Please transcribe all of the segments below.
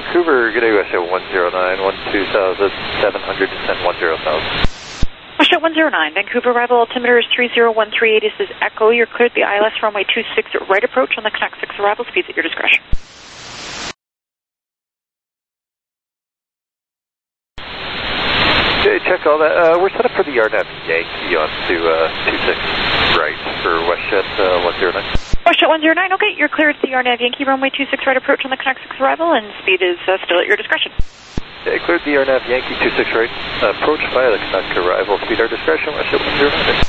Vancouver, good day, Russia 109, 12,700, descend 10,000. Russia 109, Vancouver arrival altimeter is 30138. This is Echo. You're cleared the ILS runway 26 right approach on the Connect 6 arrival speeds at your discretion. Okay, check all that. We're set up for the RNAV Yankee on to 26 right for WestJet 109. WestJet 109, okay, you're cleared the RNAV Yankee runway 26 right approach on the Connect 6 arrival, and speed is still at your discretion. Okay, cleared the RNAV Yankee 26 right. Approach via the Connect arrival, speed our discretion, WestJet 109.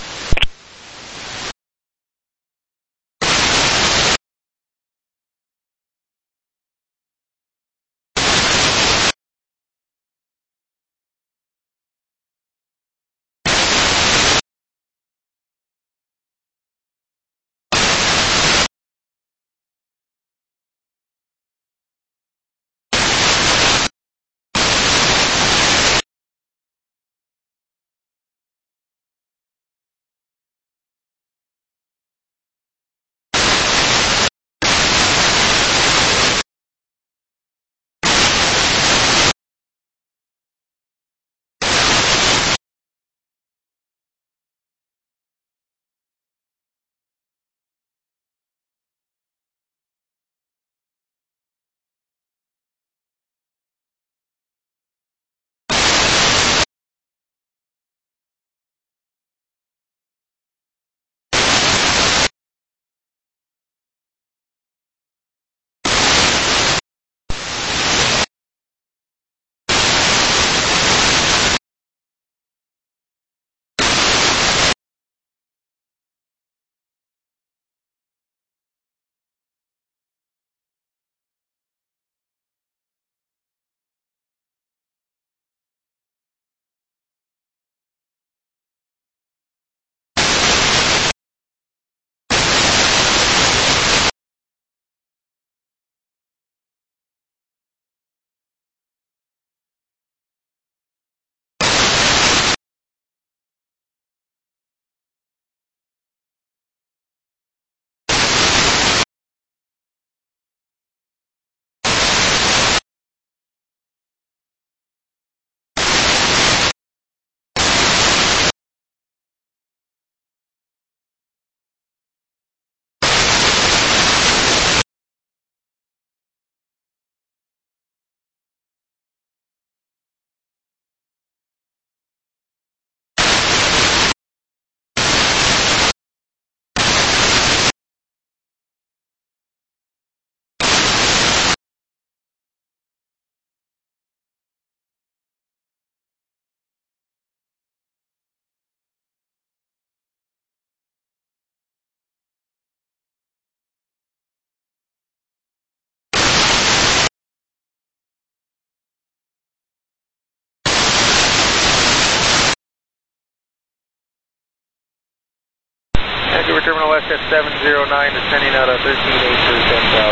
Vancouver Terminal WestJet 709, descending out of 13 acres,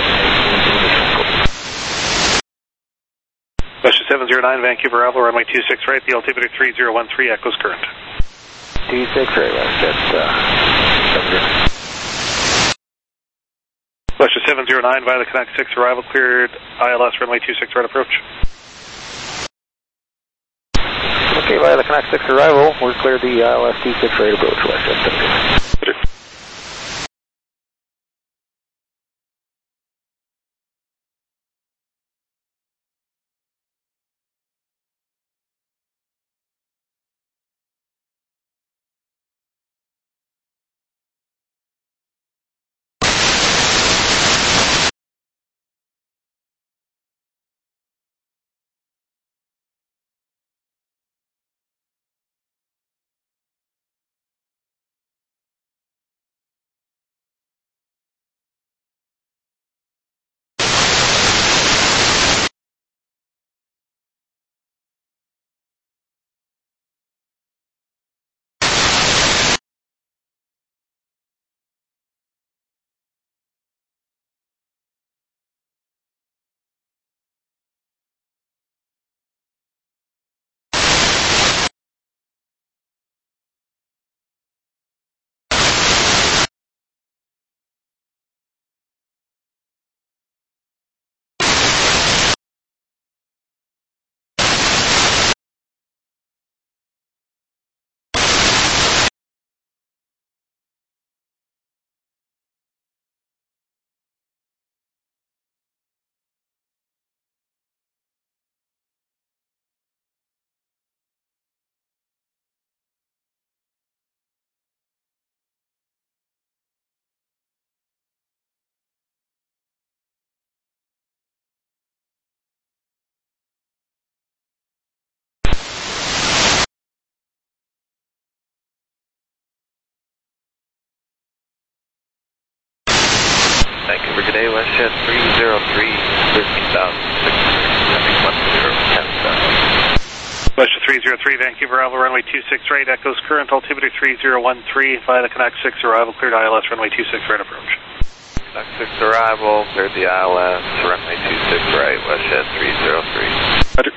10,000. WestJet 709, Vancouver arrival, runway 26 right, the altimeter 3013, echoes current. 26 right, WestJet 709. WestJet 709 via the Connect 6 arrival, cleared ILS runway 26 right approach. Okay, via the Connect 6 arrival, we're cleared the ILS 26 right approach, WestJet 709. good day, WestJet 303, 13,600, 10,000. WestJet 303, Vancouver arrival, runway 26 right, echoes current altimeter 3013 via the Connect 6 arrival, cleared ILS, runway 26 right approach. Connect 6 arrival, cleared the ILS, runway 26 right, WestJet 303. Roger.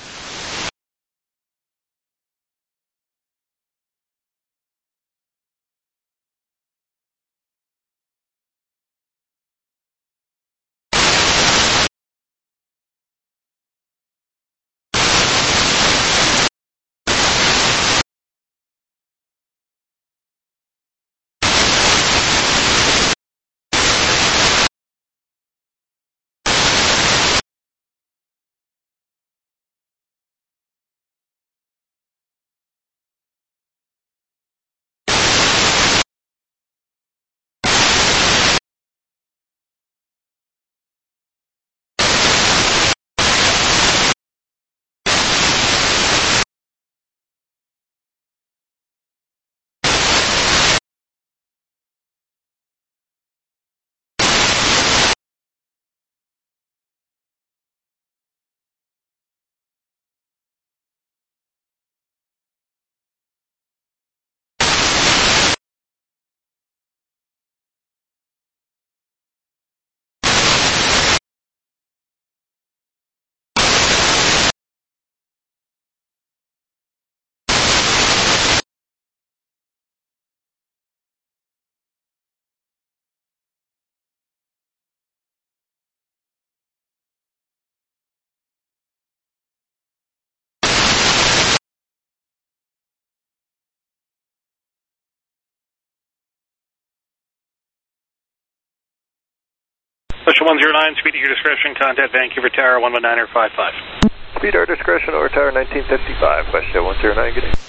WestJet 109, speed at your discretion, contact Vancouver Tower 119.55. Speed our discretion over tower 1955, WestJet 109, good day.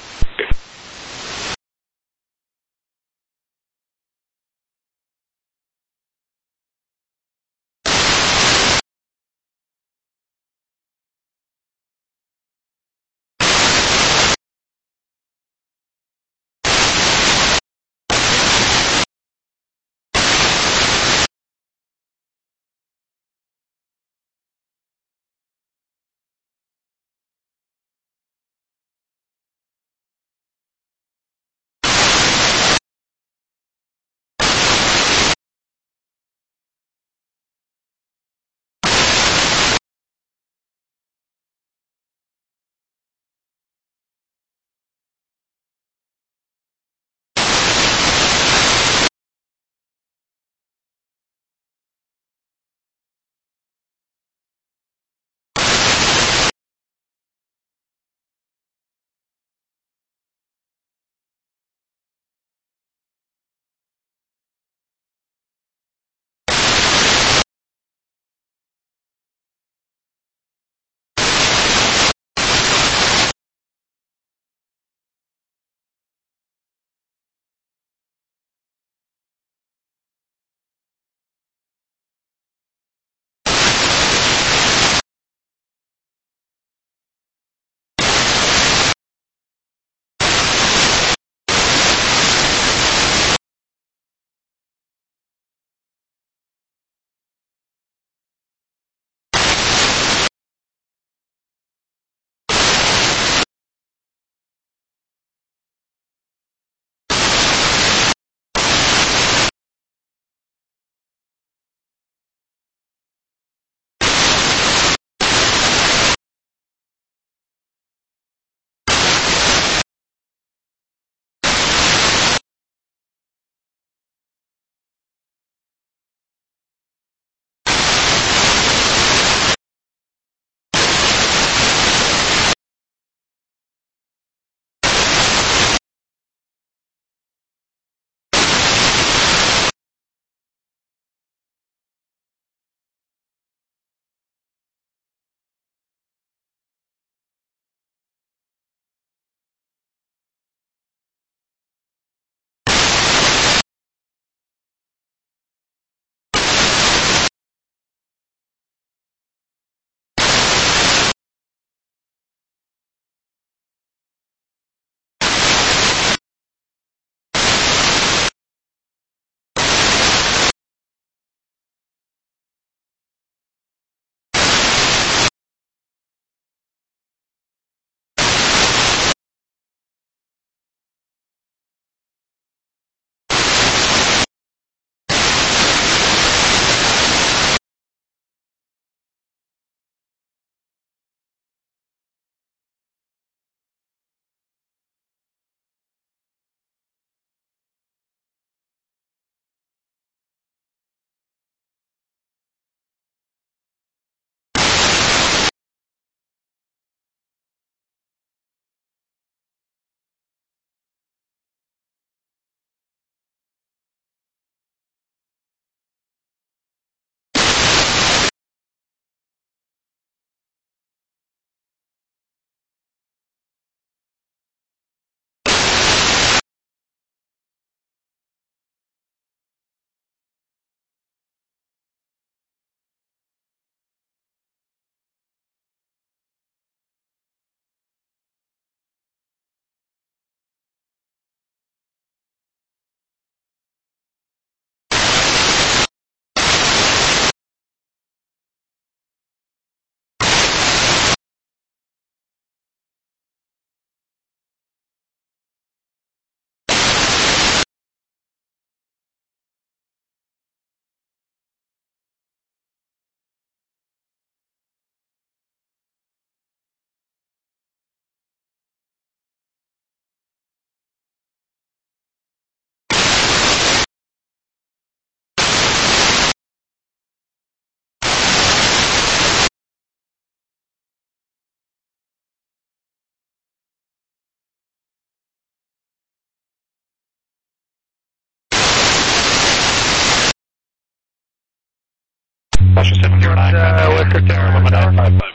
Western 709, Western Tower 11955.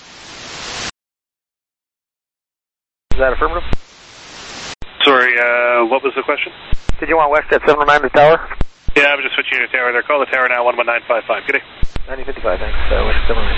Is that affirmative? Sorry, what was the question? Did you want WestJet 709 to tower? Yeah, I'm just switching to tower there. Call the tower now, 11955. Good day. 9055, thanks. WestJet 709.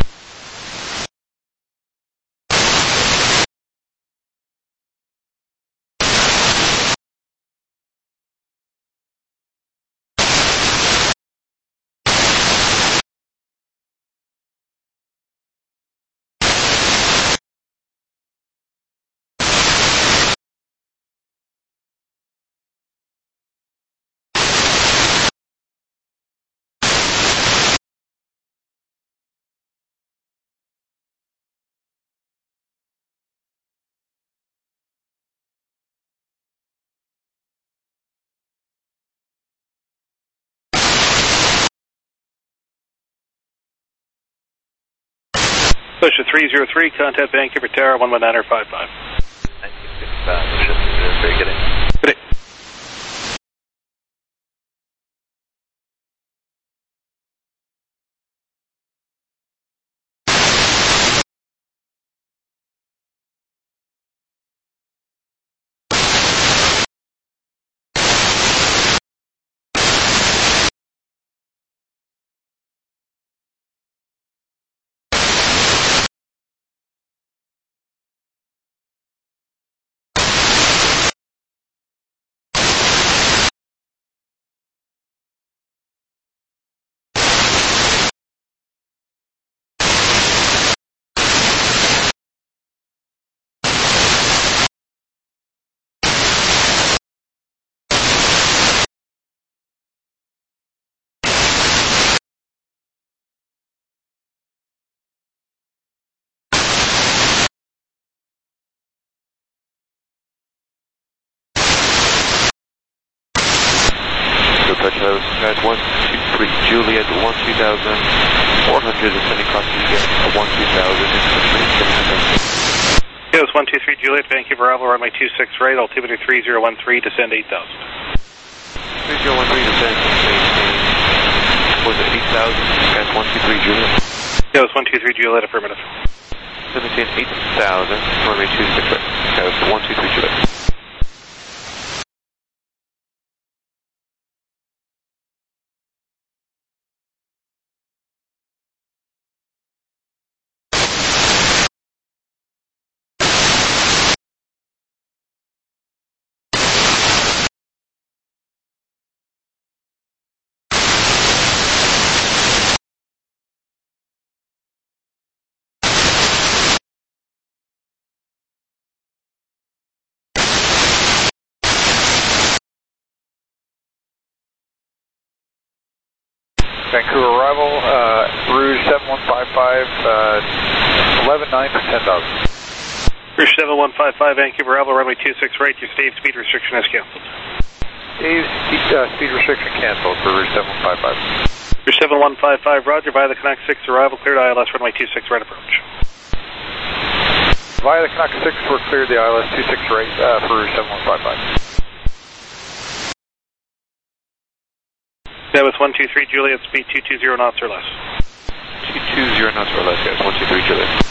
Push to 303, contact Vancouver Tower 11955. 9055, very good. Good day. Touch house, guys, 123 Juliet, 1,400, ascending cross again, 1,2000, Yes, 123 Juliet, Vancouver Bravo, runway 26 right, altimeter 3013, descend 8,000. 3013, descend, was it 8,000, guys, 123 Juliet? Yes, 123 Juliet, affirmative. 17, 8,000, runway 26 right, guys, 123 Juliet. Vancouver arrival, Rouge 7155, 11.9 for 10,000. Rouge 7155, Vancouver Bravo, runway 26 right, your state speed restriction is canceled. Dave's speed restriction canceled for Rouge 7155. Rouge 7155, roger, via the Connect 6 arrival, cleared ILS, runway 26 right approach. Via the Connect 6, we're cleared the ILS 26 right for Rouge 7155. That was 123 Juliet, speed 220 knots or less. 220 knots or less, yes, 123 Juliet.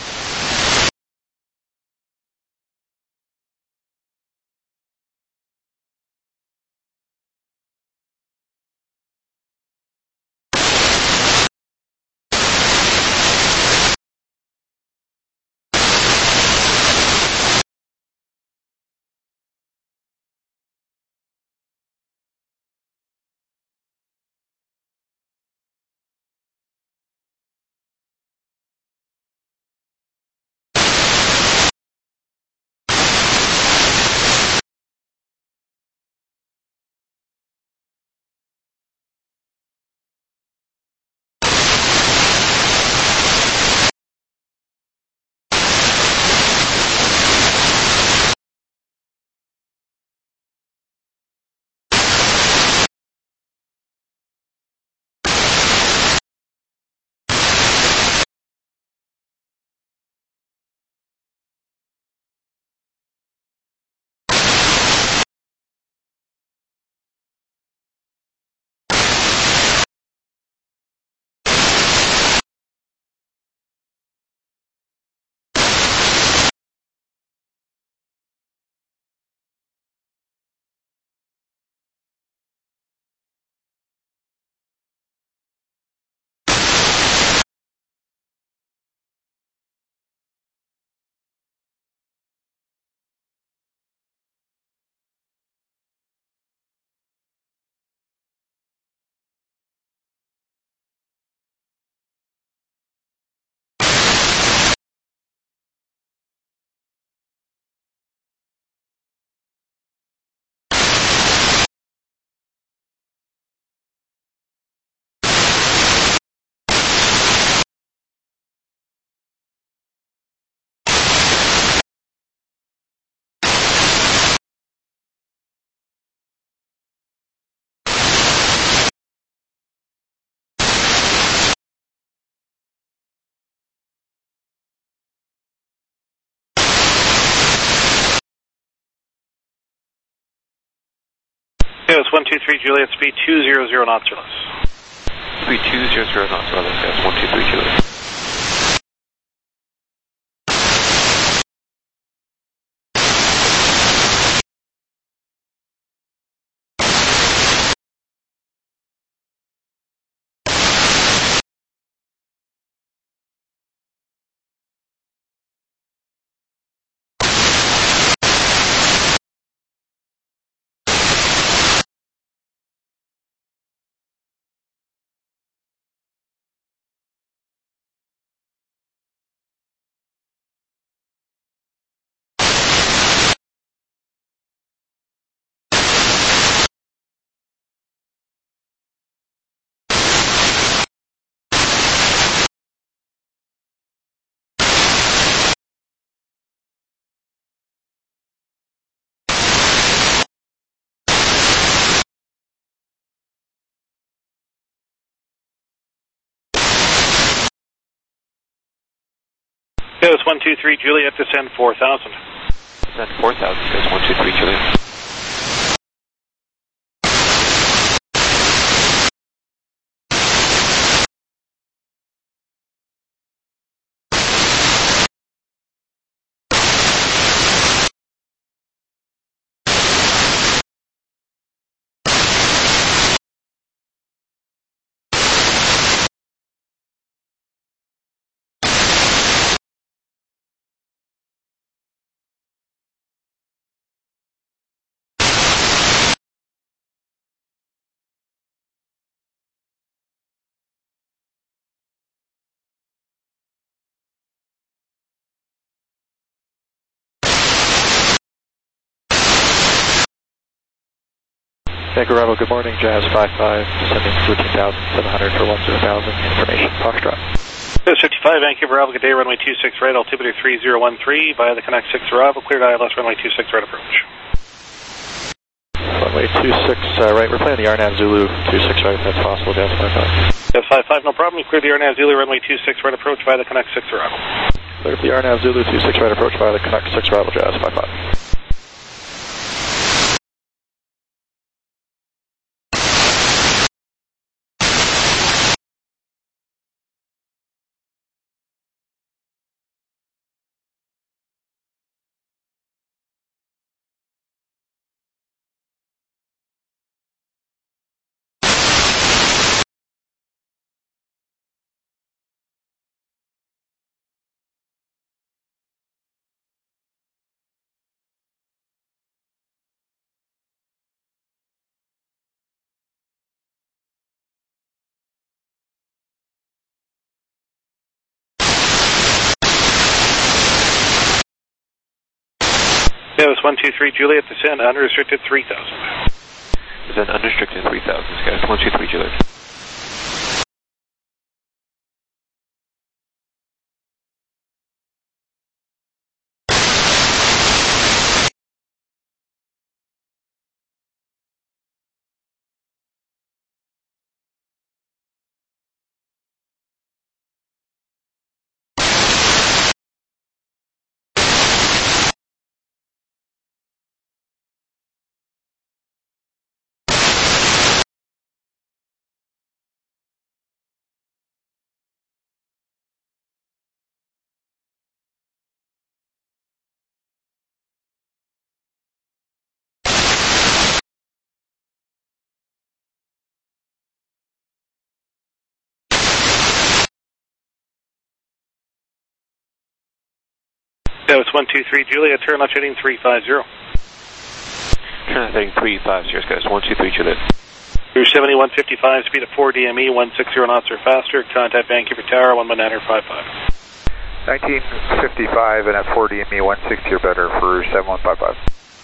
It's 123 Juliet, speed 200 knots or less. Speed 200 knots or less, guys. 123 Juliet. It's 123 Juliet, descend 4,000. Descend 4,000, guys. 123 Juliet. Vancouver Rebel, good morning. Jazz 55, descending 13,700 for 10,000. Information, Foxtrot. Jazz 55, Vancouver Rebel, good day, runway 26 right, altimeter 3013, via the Connect 6 arrival, cleared ILS, runway 26 right approach. Runway 26 right, we're playing the RNAV Zulu 26 right, if that's possible, Jazz 55. Jazz 55, no problem, you cleared the RNAV Zulu, runway 26 right approach, via the Connect 6 arrival. Cleared the RNAV Zulu 26 right approach, via the Connect 6 arrival, Jazz 55. Yeah, it's 123 Juliet, descend unrestricted 3,000. Descend unrestricted 3,000, guys. 123 Juliet. Yeah, it's 123 Juliet, turn left heading 350. Turn left heading 350, guys. 123 Juliet. Cruise 7155, speed of 4 DME, 160 knots or faster. Contact Vancouver Tower, 11955. 1955 and at 4 DME, 160 or better for 7155.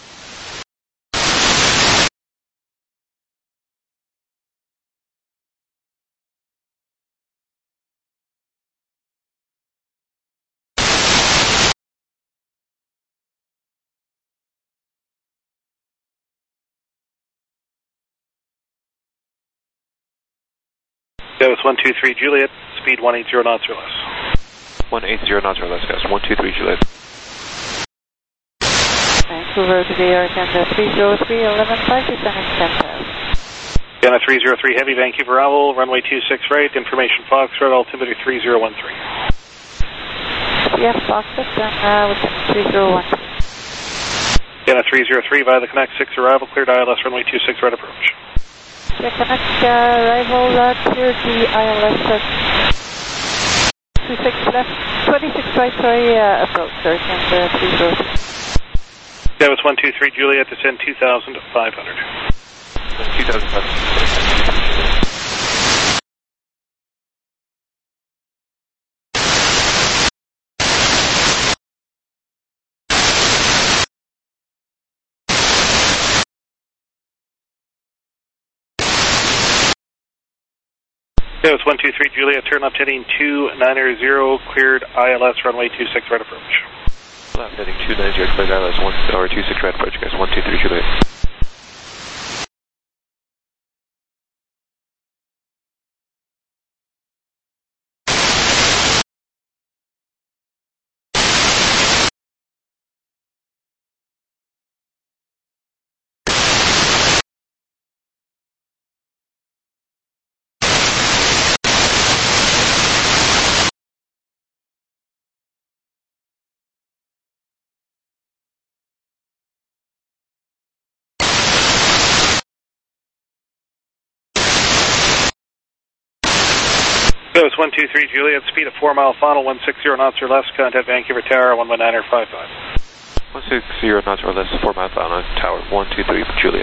Yeah, it's 123 Juliet, speed 180 knots or less. 180 knots or less, guys. 123 Juliet. Okay. Vancouver to the Air Canada 303, 11-5, descending 10,000. Canada 303 Heavy, Vancouver Owl, runway 26 right, information Foxtrot, altimeter 3013. Yes, Foxtrot, and within 3013. Canada 303 via the Connect 6 arrival, cleared ILS runway 26 right approach. The Connect arrival, cleared the ILS 26 left, 26 right, sorry, approach, sir, Canada 303. That was 123 Juliet, descend 2,500. 2,500. That was 123 Juliet, turn left heading 290, cleared ILS runway 26 right approach. Left heading 290, cleared ILS 26 right approach, guys, 123 Juliet. That was 123 Juliet, speed of 4 mile final, 160 knots or less, contact Vancouver Tower, 119.55. 160 knots or less, 4 mile final, tower, 123 Juliet.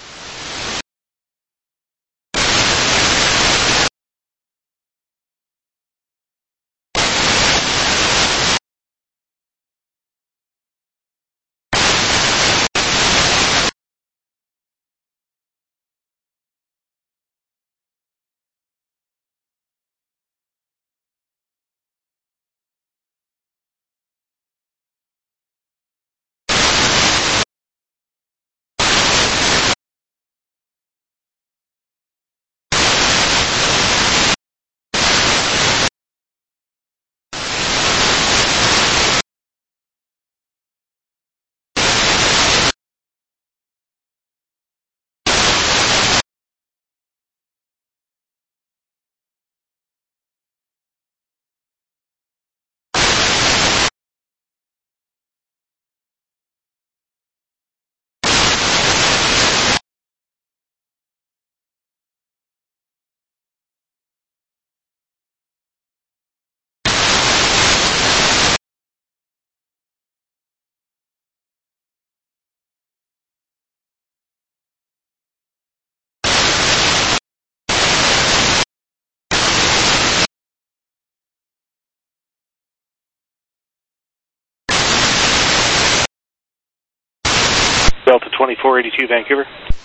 Delta 2482 Vancouver.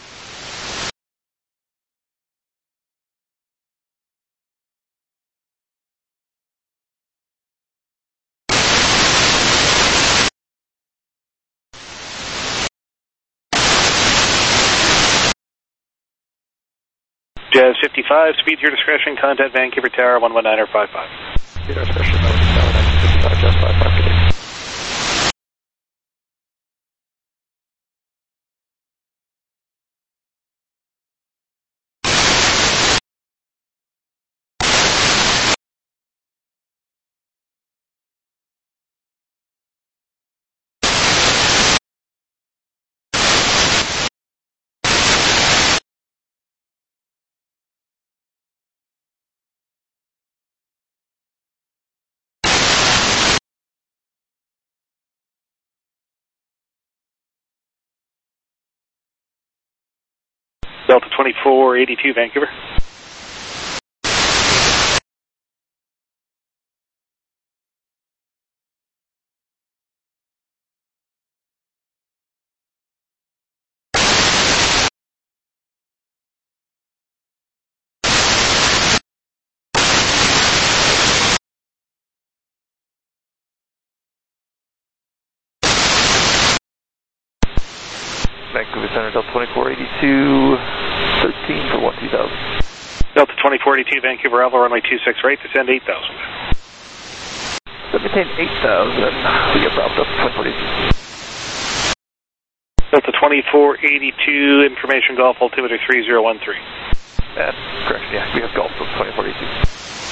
Jazz 55, speed to your discretion, contact Vancouver Tower, 119.55. Speed our discretion, 55, Jazz 55, today. Delta 2482 Vancouver. Vancouver Center, Delta 2482, 13 for 12000. Delta 2482 Vancouver Alpha, runway 26 right, descend 8000. Maintain 8000, we get Bravo Delta 2482. 2482, information Golf, altimeter 3013. That's correct, yeah, we have Golf, 2482.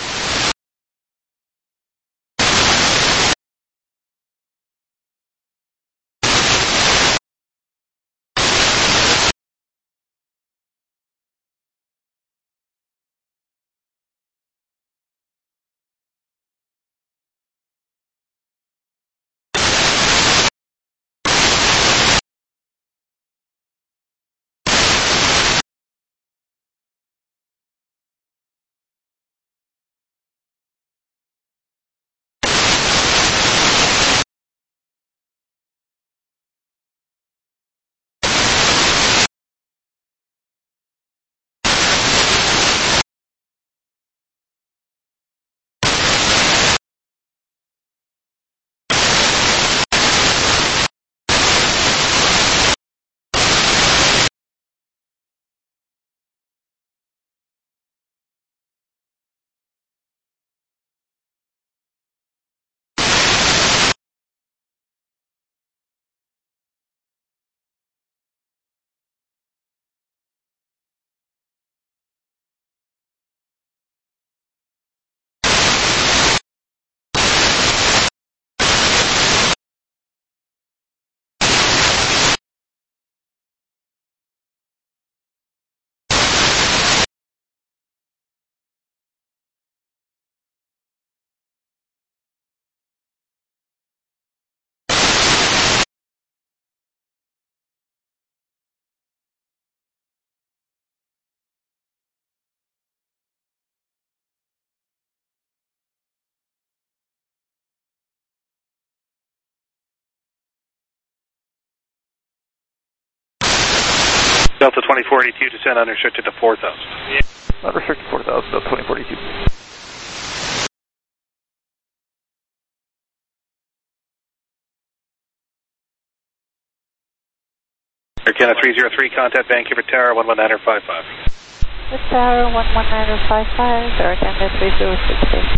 Delta 2482, descend unrestricted to 4,000. Unrestricted 4,000, Delta 2482. Air Canada 303, contact Vancouver Tower 11955. The Tower 11955, Air Canada 3060.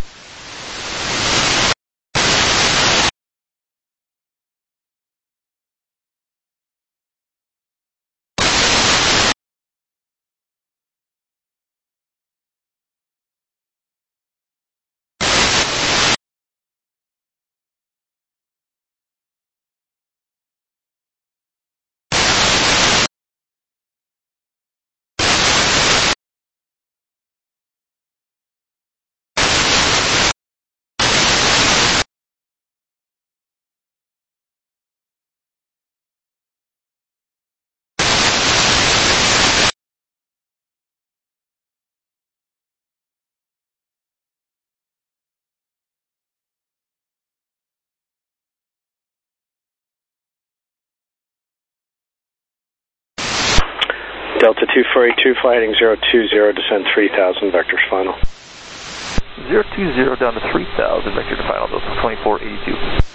Delta 2482, flying 020, descend 3,000, vectors final. 020 down to 3,000, vector to final, Delta 2482.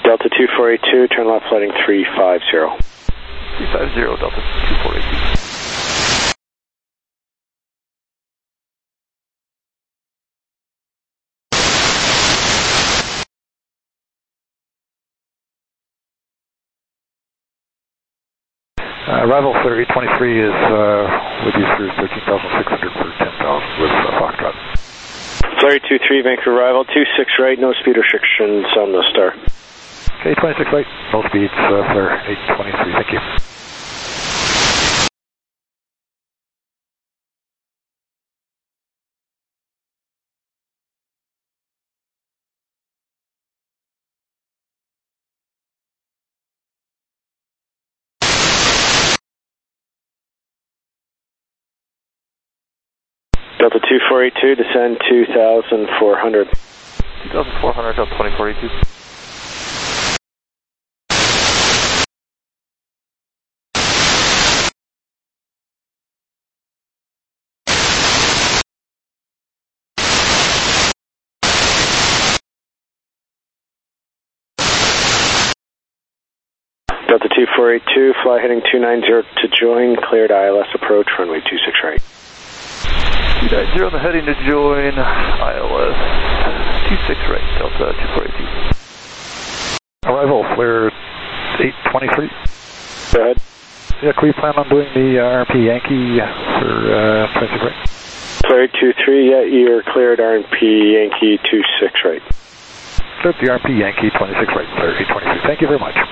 Delta 2482, turn left flighting 350. 350, Delta 2482. Arrival Flare 823 is with you through 13,600 for 10,000 with Foxtrot. Flare 23, Vancouver arrival, 26 right, no speed restrictions on the star. Okay, 26 right, no speeds, Flare 823, thank you. Delta 2482, descend 2,400. 2,400, Delta 2482. Delta 2482, fly heading 290 to join, cleared ILS approach, runway 26 right. 290 on the heading to join, ILS 26 right, Delta 2482. Arrival Flare 823. Go ahead. Yeah, can we plan on doing the RMP Yankee for 26 right? Flare 23, yeah, you're cleared RMP Yankee 26 right. Cleared the RMP Yankee 26 right, Flare 823. Thank you very much.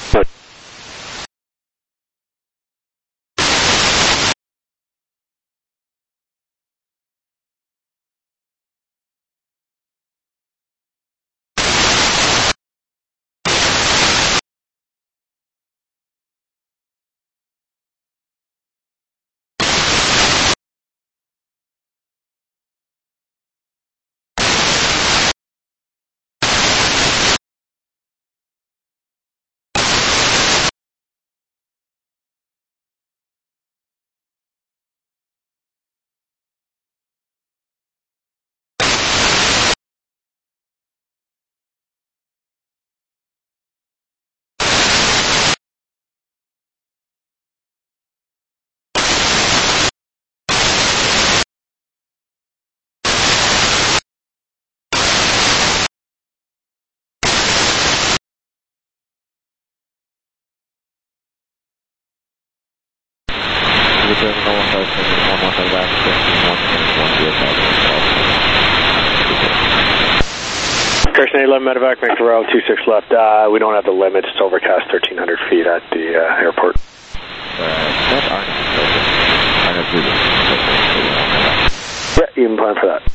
Carson 811 medevac, Vancouver Island 26 left. We don't have the limits. It's overcast 1,300 feet at the airport. Yeah, you can plan for that.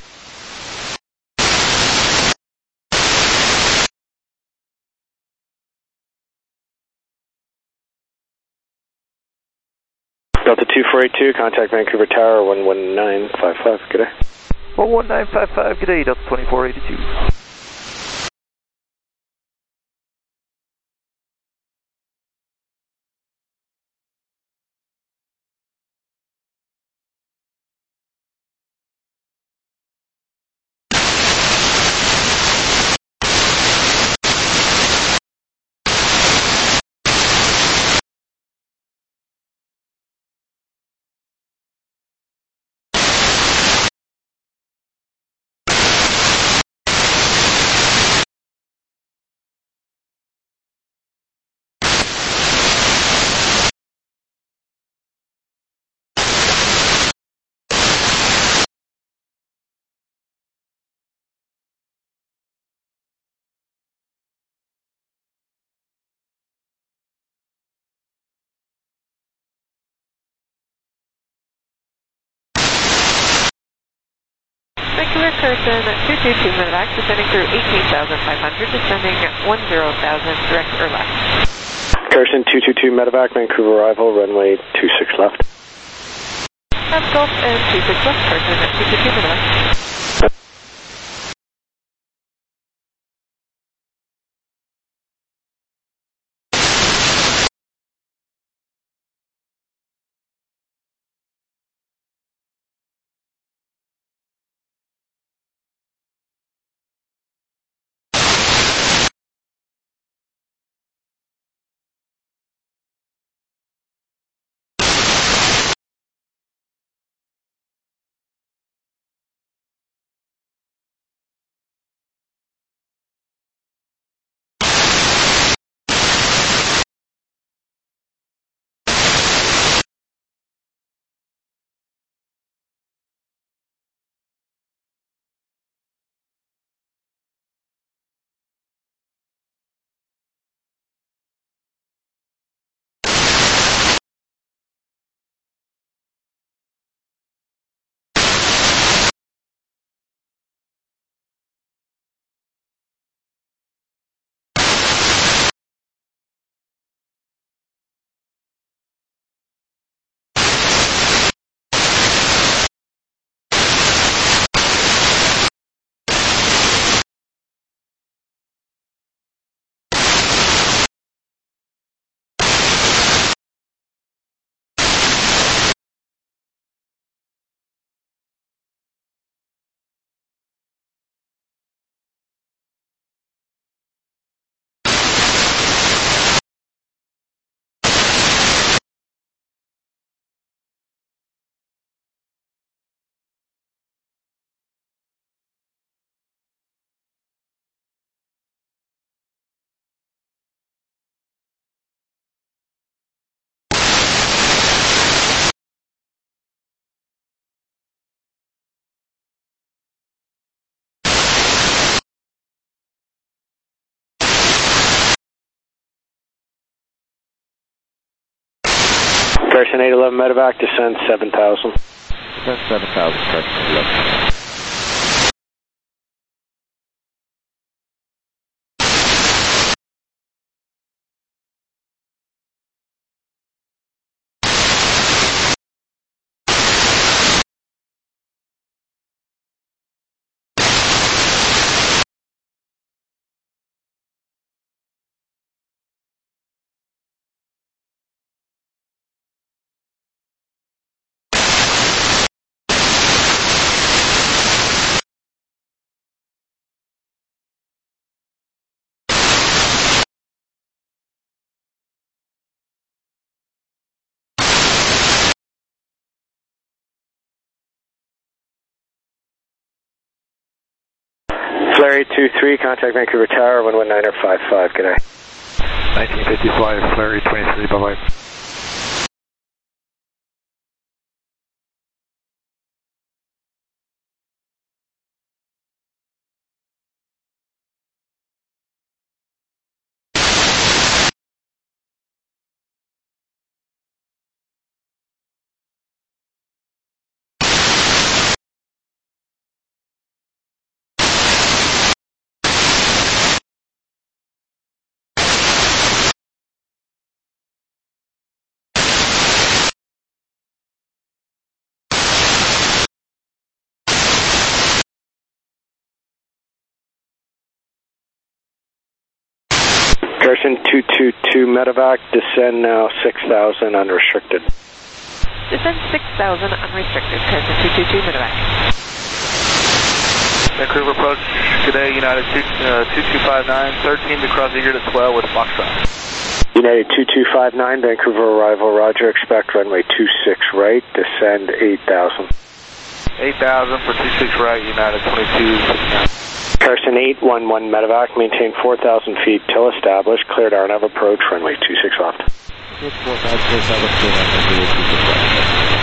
Delta 2482, contact Vancouver Tower 11955. Good day. 11955, good day, Delta 2482. Vancouver Carson 222 medevac, descending through 18,500, descending 10,000, direct or left. Carson 222 medevac, Vancouver arrival, runway 26 left. Golf and 26 left, Carson 222 medevac. Carson 811 medevac, descend 7,000. Descend 7,000, Carson 811. Flary 23, contact Vancouver Tower, 119.55, good night. 1955, Flary 23, bye-bye. Carson 222 medevac, descend now 6,000 unrestricted. Descend 6,000 unrestricted. Carson 222 medevac. Vancouver approach, good day, United 2259, 13 to cross eager to swell with Foxtrot. United 2259, Vancouver arrival, roger, expect runway 26 right, descend 8,000. 8,000 for 26 right, United 2269. Carson 811 medevac, maintain 4,000 feet till established, cleared RNAV approach, runway 26 left. 4,000,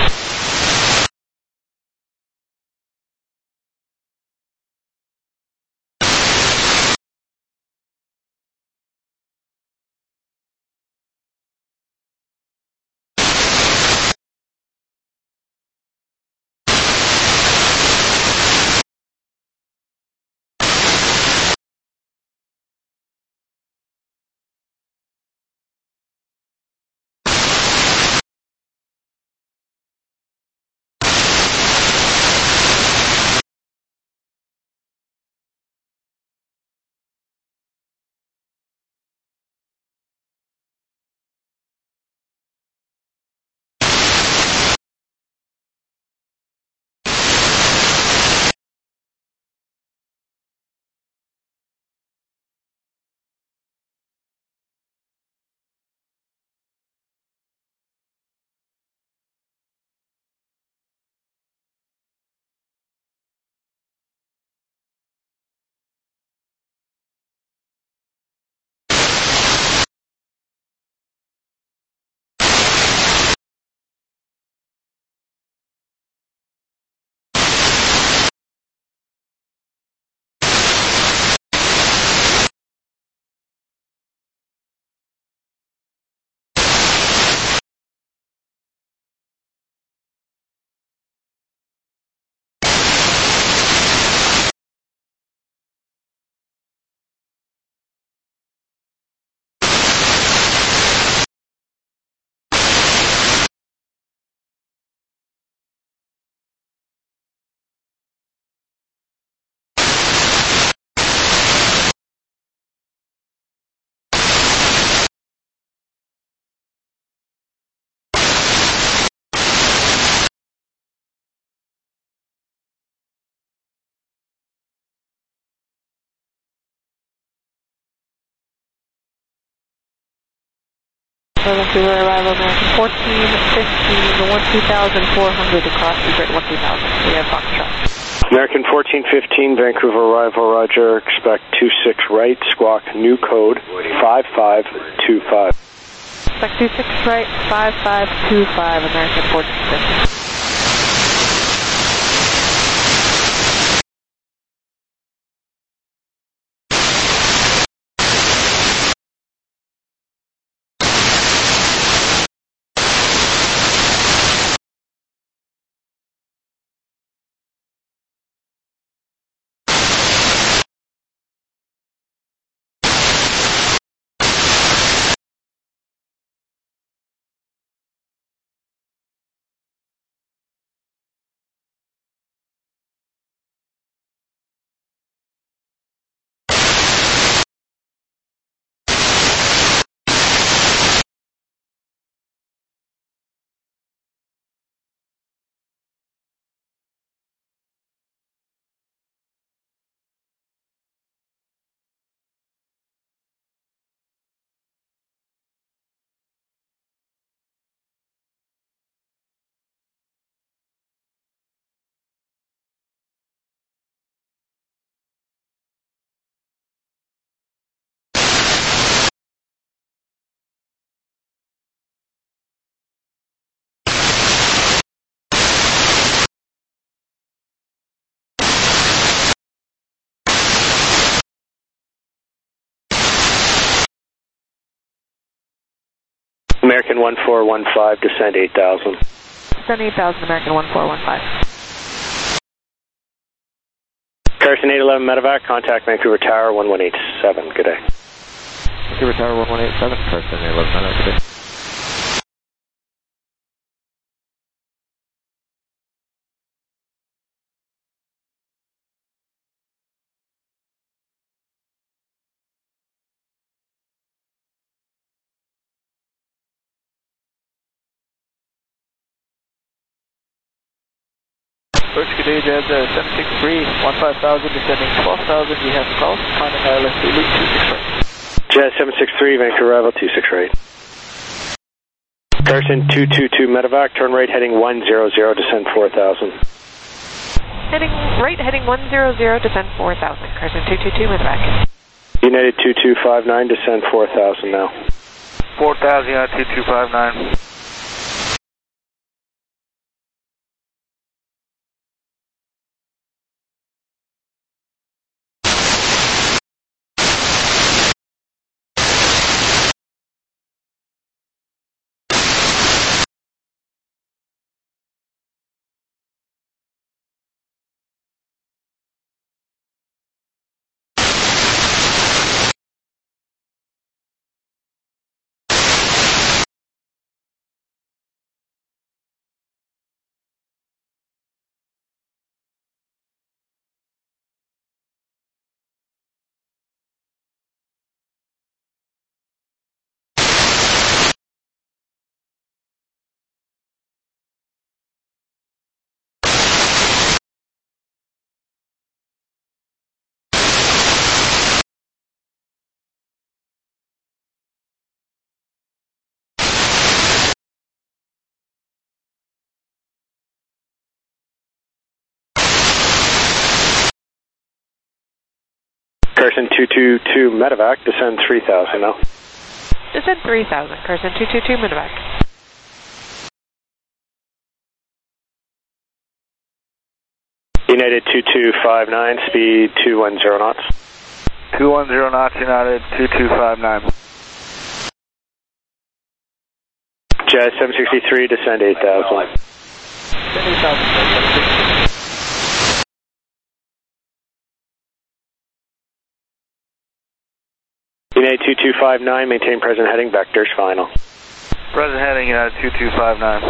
Vancouver arrival, American 1415, 12,400 across Secret 1,2000. We have Foxtrot. American 1415, Vancouver arrival, roger, expect 26 right, squawk new code 5525. Expect 26 right, 5525, American 1415. American 1415, descend 8,000. Descend 8,000, American 1415. Carson 811 Medevac, contact Vancouver Tower 1187. Good day. Vancouver Tower 1187, Carson 811 Medevac, good day. Approach, good day, Jazz 763, 15,000, descending 12,000, you have a call, finding ILS Zulu 26 right. Jazz 763, Vancouver arrival 26 right. Carson 222 Medevac, turn right heading 100, descend 4,000. Heading right, heading 100, descend 4,000. Carson 222 Medevac. United 2259, descend 4,000 now. 4,000, United 2259. Carson 222 Medevac, descend 3,000 now. Descend 3,000. Carson 222 Medevac. United 2259, speed 210 knots. 210 knots, United 2259. Jazz 763, descend 8,000. Descend 8,000, United 2259, maintain present heading, vectors final. present heading, United 2259.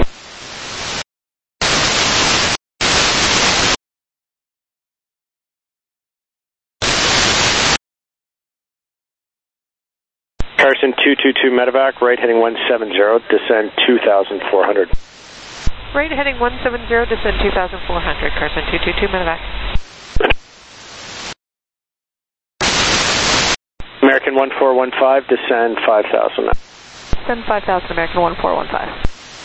Carson 222 Medevac, right heading 170, descend 2,400. Right heading 170, descend 2,400. Carson 222 Medevac. American 1415, descend 5,000. Descend 5,000, American 1415.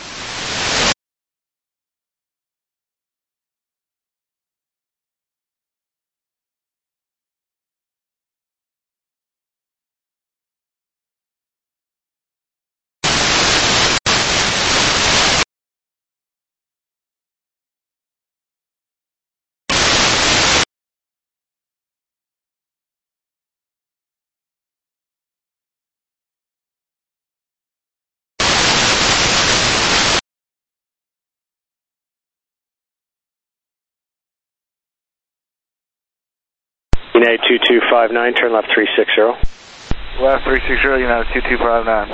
United 2259, turn left 360. Left 360, United 2259.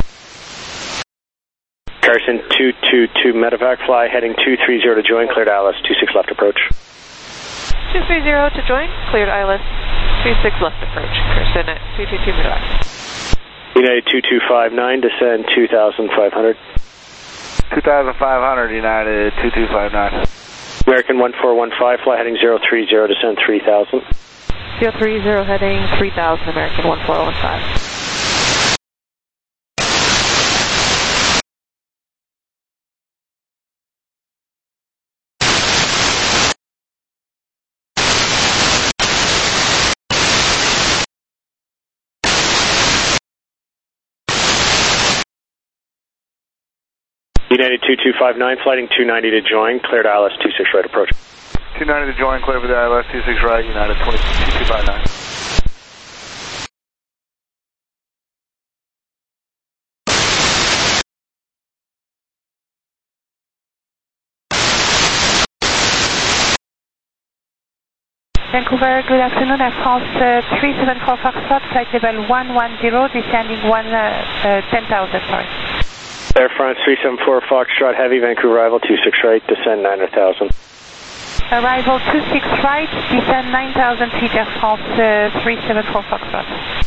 Carson 222 Medevac, fly heading 230 to join, cleared ILS 26 left approach. 230 to join, cleared ILS 26 left approach. Carson at 222 Medevac. United 2259, descend 2,500. 2,500, United 2259. American 1415, fly heading 030, descend 3,000. 030 heading 3,000, American 1415. United 2259, flighting 290 to join, cleared ILS 26 right approach. 290 to join, clear with the ILS 26 right, United 2259. Vancouver, good afternoon. Air France 374 Foxtrot, flight level 110, descending 10,000, sorry. Air France 374 Foxtrot Heavy, Vancouver arrival 26 right, descend 9,000. Arrival 26 right, descend 9,000 feet, Air France 374 Foxtrot.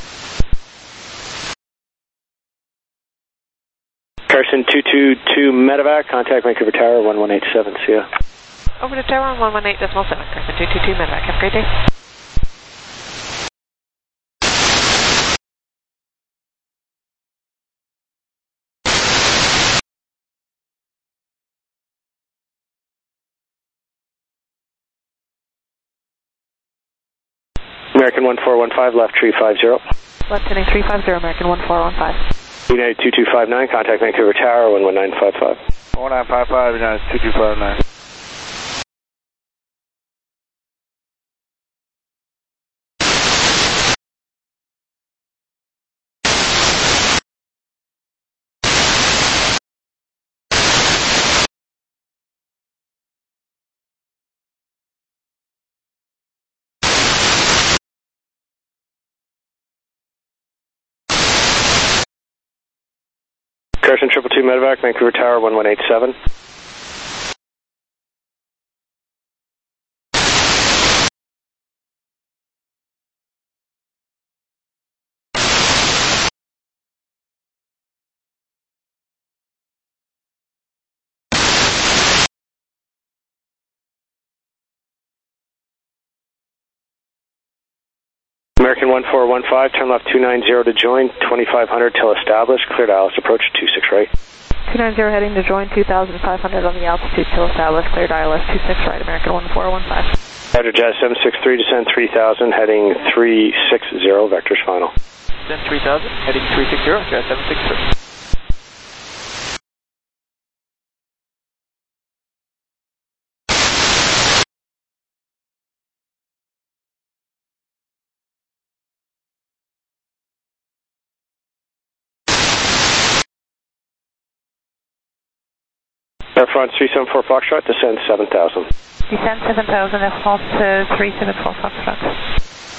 Carson 222 Medevac, contact Vancouver Tower 1187, see ya. Over to Tower 118.7, Carson 222 Medevac, have a great day. American 1415, left tree 50. Left heading 350, American 1415. United 2259, contact Vancouver Tower 11955. 1955, United 2259. Carson 222 Medevac, Vancouver Tower 1187. American 1415, turn left 290 to join, 2500 till established, cleared ILS approach 26 right. 290 heading to join, 2,500 on the altitude till established, cleared ILS 26 right, American 1415. Roger, Jazz 763, descend 3000, heading 360, vectors final. Descend 3000, heading 360, Jazz 763. Air France 374 Foxtrot, descend 7000. Descend 7,000, Air France 374 Foxtrot.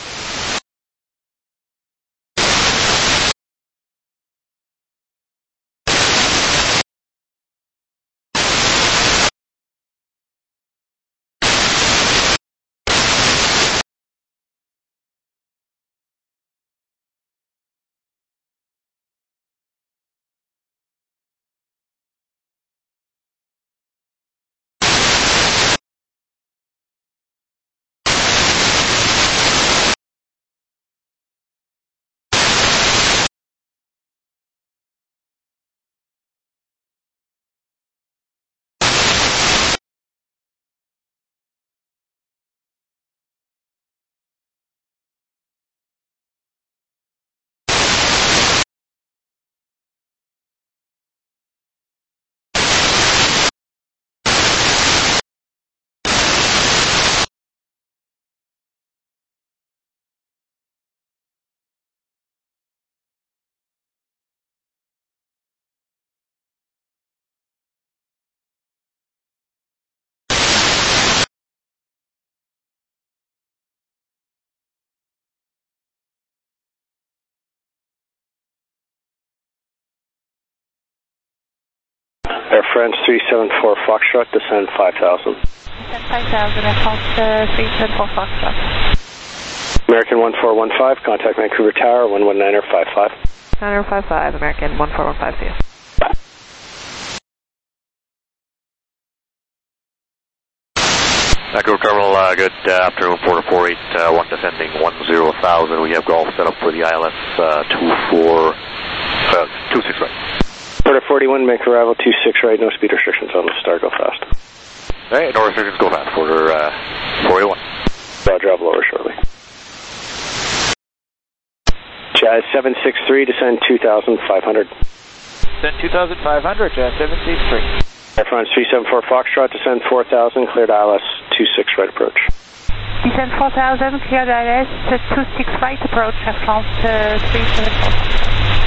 Air France 374 Foxtrot, descend 5000. Descend 5,000, Air France 374 Foxtrot. American 1415, contact Vancouver Tower 119.55. 955, American 1415, see you. Echo Terminal, good afternoon, 4481, descending 10,000. We have golf set up for the ILS 26 right. Porter 41, make arrival 26 right, no speed restrictions on the star, go fast. Alright, no restrictions, go fast, Porter 41. Roger, I'll lower shortly. Jazz 763, descend 2,500. Descend 2,500, Jazz 763. Air France 374 Foxtrot, descend 4,000, cleared ILS 26 right approach. Descend 4,000, cleared ILS 26 right approach, Air France 374.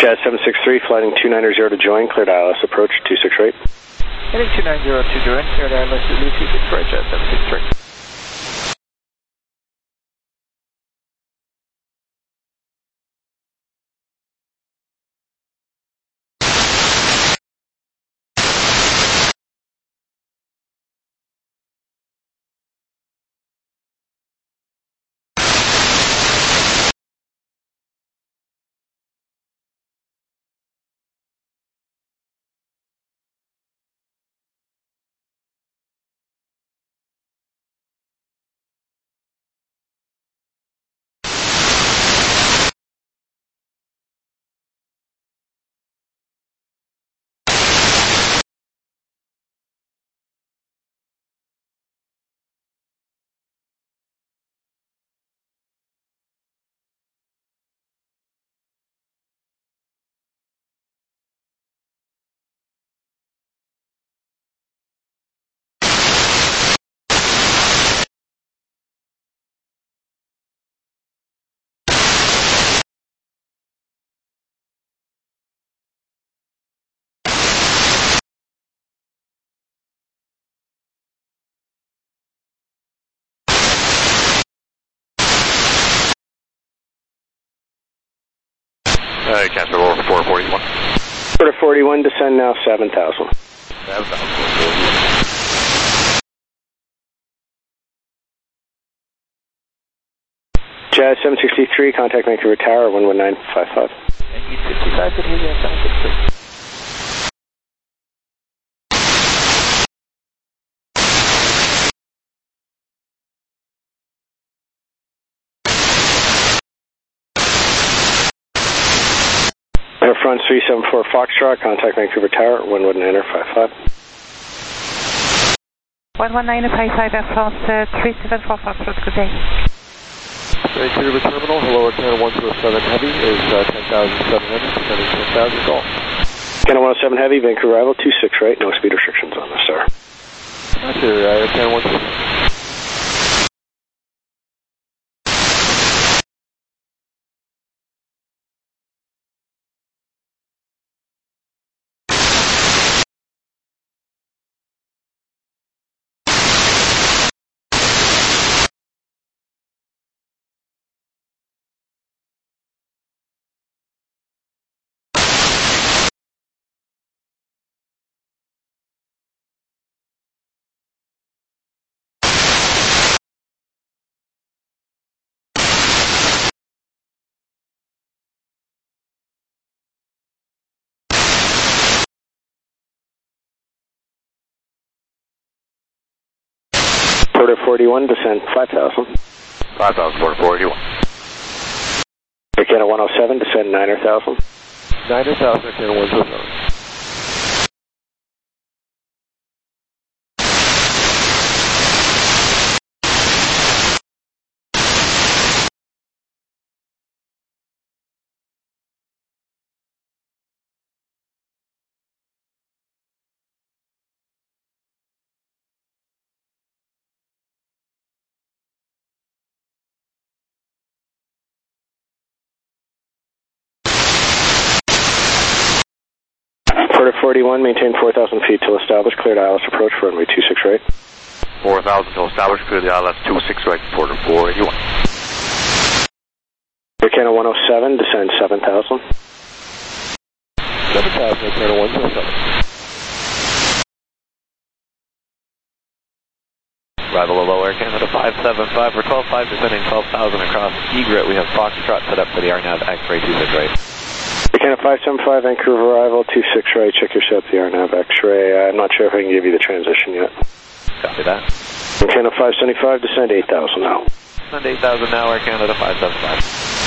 Jazz 763, flighting 290 to join, cleared ILS approach 26 right. Heading 290 to join, cleared ILS Zulu 26 right, Jazz 763. Casper 441. Order 41, descend now 7,000. 7,000. Jazz 763, contact Vancouver Tower 11955. And you 55 to Jazz 763. Air France 374 Foxtrot, contact Vancouver Tower 11955. 11955 Air France 374 Foxtrot, good day. Vancouver Terminal, hello, Canada 107 Heavy is 10,700, descending 10,000 call. Canada 107 Heavy, Vancouver arrival 26 right, no speed restrictions on this, sir. Roger, Canada 107. Porter 41, descend 5,000. 5,000, Porter 41. Air Canada 107, descend 9,000. 9,000, Canada 107. Porter 41, maintain 4,000 feet till established, cleared ILS approach for runway 26 right. 4,000 till established, clear the ILS 26 right, Porter 481. Air Canada 107, descend 7,000. 7,000, Canada 107. Arrival of low Air Canada 575 for 12.5, descending 12,000 across Egret. We have Foxtrot set up for the RNAV X-ray 26 right. Air Canada 575, Vancouver arrival 26 right, check your set the RNAV X-ray. I'm not sure if I can give you the transition yet. Copy that. Air Canada 575, descend 8,000 now. Descend 8,000 now, Air Canada 575.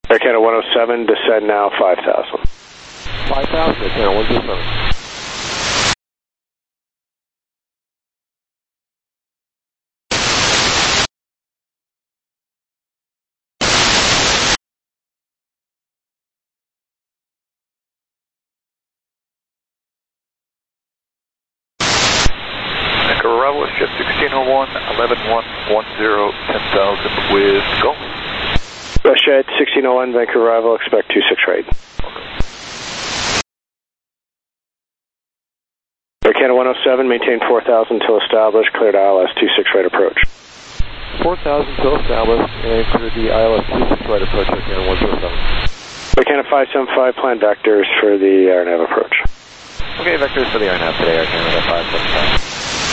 Air Canada 107, descend now 5,000. 5,000, Air Canada 107. Bravo, Jet 1601, 11-110, 10,000 with go. WestJet 1601, Vancouver arrival, expect 26 right. Air Canada 107, maintain 4,000 till established, cleared ILS 26 right approach. 4,000 till established, and clear the ILS 26 right approach, Air Canada 107. Air Canada 575, plan vectors for the AirNav approach. Okay, vectors for the AirNav today, Air Canada 575.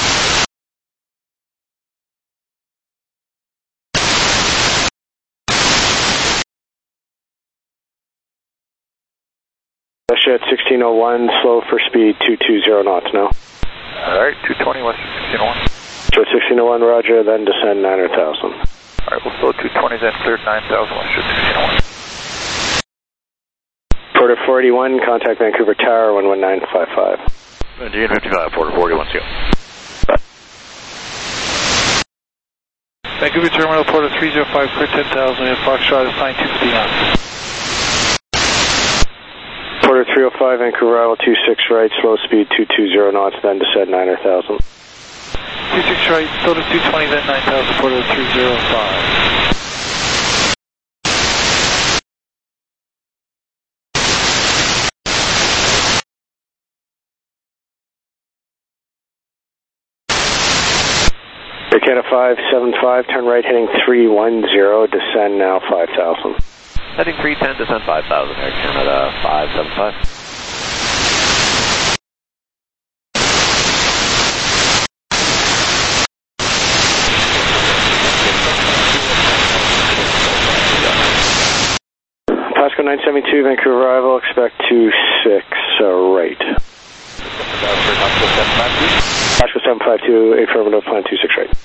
WestJet 1601, slow for speed 220 knots now. Alright, 220 West 1601. Jet 1601, roger, then descend 9,000. Alright, we'll slow 220, then cleared 9,000 West Jet 1601. Porter 481, contact Vancouver Tower 11955. GN55, Porter 41, see you. Vancouver Terminal, Porter 305, clear 10,000, we have Foxtrot assigned 250 knots. Porter 305, Vancouver arrival 26 right, slow speed 220 knots, then descend 9,000. 26 right, slow to 220, then 9,000, Porter 305. Air Canada 575, turn right heading 310, descend now 5,000. Heading 310, descend 5,000, Air Canada 575. Pasco 972, Vancouver arrival, expect 26 right. Pasco 752, affirmative, plan 26 right.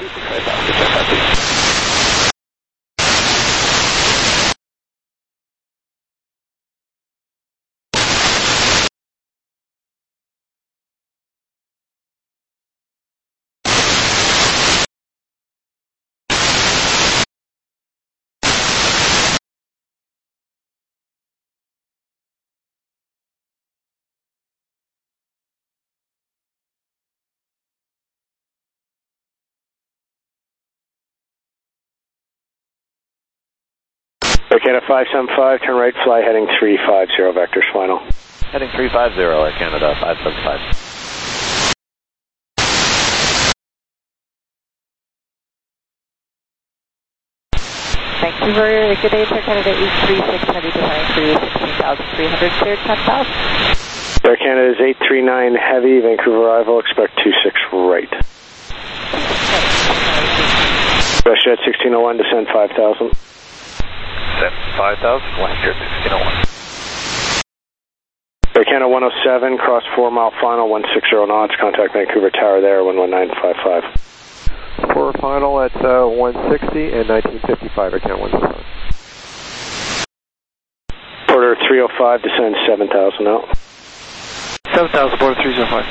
Air Canada 575, turn right, fly heading 350, vectors final. Heading 350, Air Canada 575. Vancouver, good day, Air Canada 836, heavy design through 16,300, cleared 10,000. Air Canada is 839 heavy, Vancouver arrival, expect 26 right. WestJet 1601, descend 5,000. Descend 5,000 West Jet 1601. Air Canada 107, cross 4 mile final, 160 knots, contact Vancouver Tower there, 11955. 4 final at 160 and 1955, Air Canada 107. Porter 305, descend 7,000 out. 7,000, Porter 305.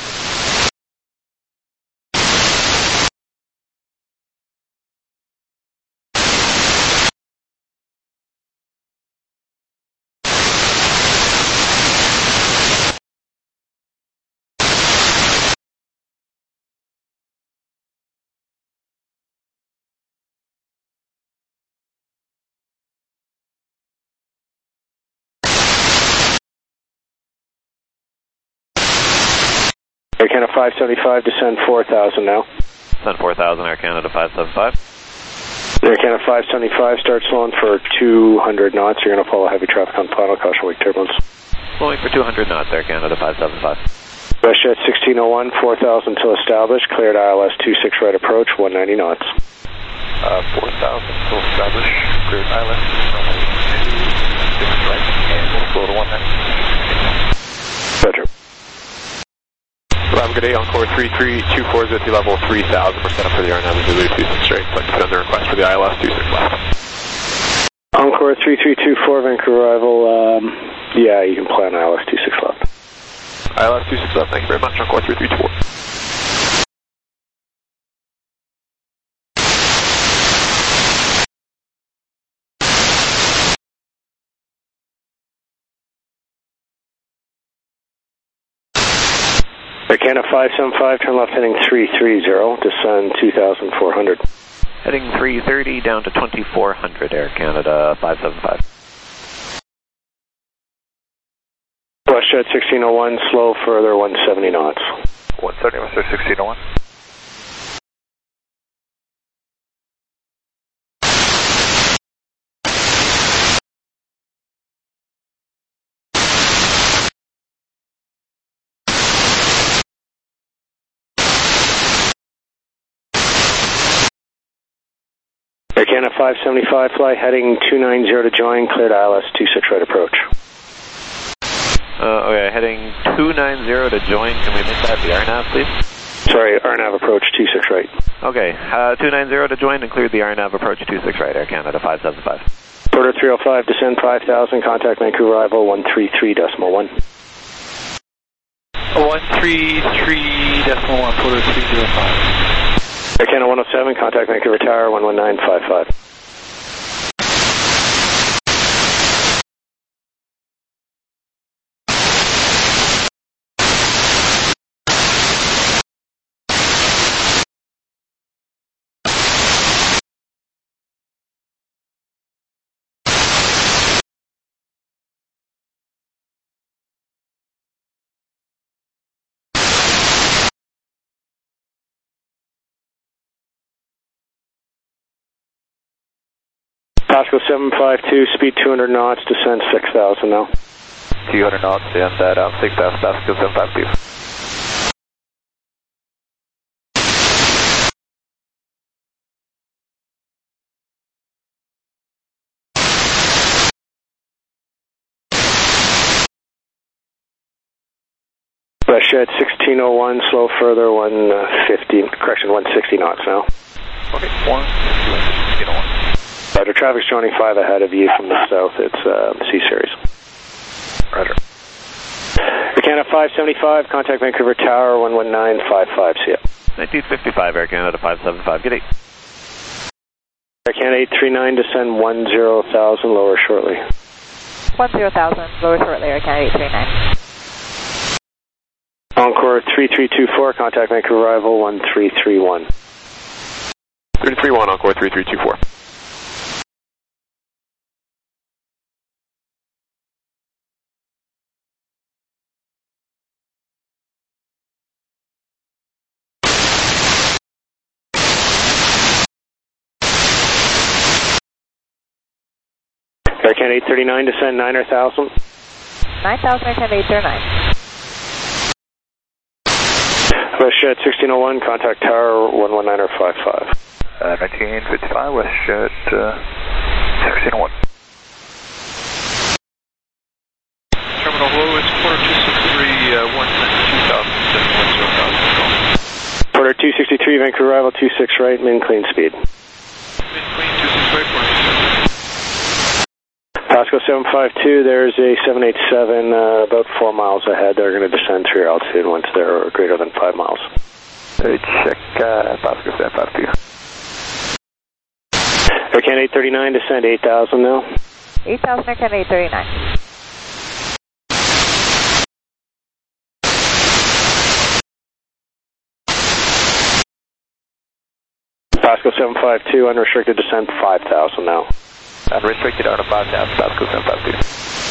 Air Canada 575, descend 4,000 now. Descend 4,000, Air Canada 575. Air Canada 575, start slowing for 200 knots. You're going to follow heavy traffic on final, caution weak turbulence. Slowing for 200 knots, Air Canada 575. WestJet 1601, 4,000 till established, cleared ILS 26 right approach, 190 knots. 4,000 till established, cleared ILS, runway 26 right, and we'll slow to 190. Roger. Good day, Encore 3324 at level 3,000, we're set up for the RNAV Zulu 26 straight, like to send the request for the ILS 26 left. Encore 3324, Vancouver arrival. Yeah, you can plan ILS 26 left. ILS 26 left, thank you very much. Encore 3324. Air Canada 575, turn left heading 330, descend 2,400. Heading 330 down to 2400, Air Canada 575. WestJet 1601, slow further 170 knots. 170, Mr. 1601. Air Canada 575, fly heading 290 to join, cleared ILS 26 right approach. Okay, heading 290 to join. Can we make that the RNAV, please? Sorry, RNAV approach 26 right. Okay, 290 to join and cleared the RNAV approach 26 right, Air Canada 575. Porter 305, descend 5,000, contact Vancouver arrival 133.1. 133.1, Porter 305. Air Canada 107, contact Vancouver Tower 119.55. Pasco 752, speed 200 knots, descend 6,000 now. 200 knots and down 6,000, Pasco 752. WestJet 1601, slow further 160 knots now. Okay, 1601. Roger, traffic's joining 5 ahead of you from the south. It's C-Series. Roger. Air Canada 575, contact Vancouver Tower 119.55, see ya. 1955, Air Canada 575, good day. Air Canada 839, descend 10,000, lower shortly. 10,000, lower shortly, Air Canada 839. Encore 3324, contact Vancouver arrival 1331. 331, Encore 3324. Air Canada 839, descend 9,000. 9,000, Air Canada 839. WestJet 1601, contact Tower 119.55. 1955, WestJet 1601. Terminal hello, it's Porter 263, 192,000, 10,000. Porter 263, Vancouver arrival 26 right, min clean speed. Min clean 26 right, Porter 263. Pasco 752, there's a 787 about 4 miles ahead. They're going to descend to your altitude once they're greater than 5 miles. Check Pasco 752. Air Canada 839, descend 8,000 now. 8,000, Air Canada 839. Pasco 752, unrestricted descent 5,000 now. Unrestricted out of 5,000, Pasco 752.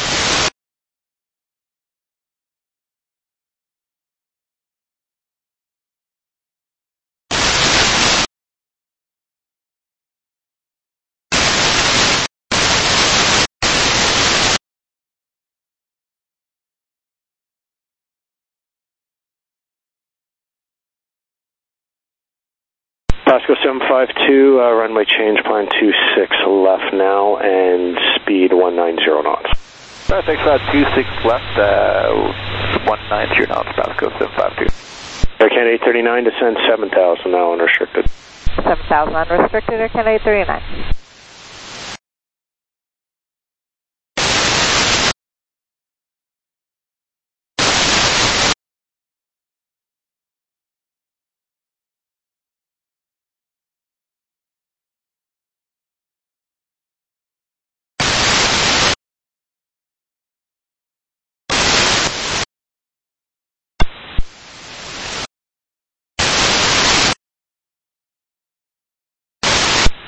Pasco 752, runway change, plan 26 left now, and speed 190 knots. Thanks, 26 left, 190 knots, Pasco 752. Air Canada 839, descend 7,000 now, unrestricted. 7,000 unrestricted, Air Canada 839.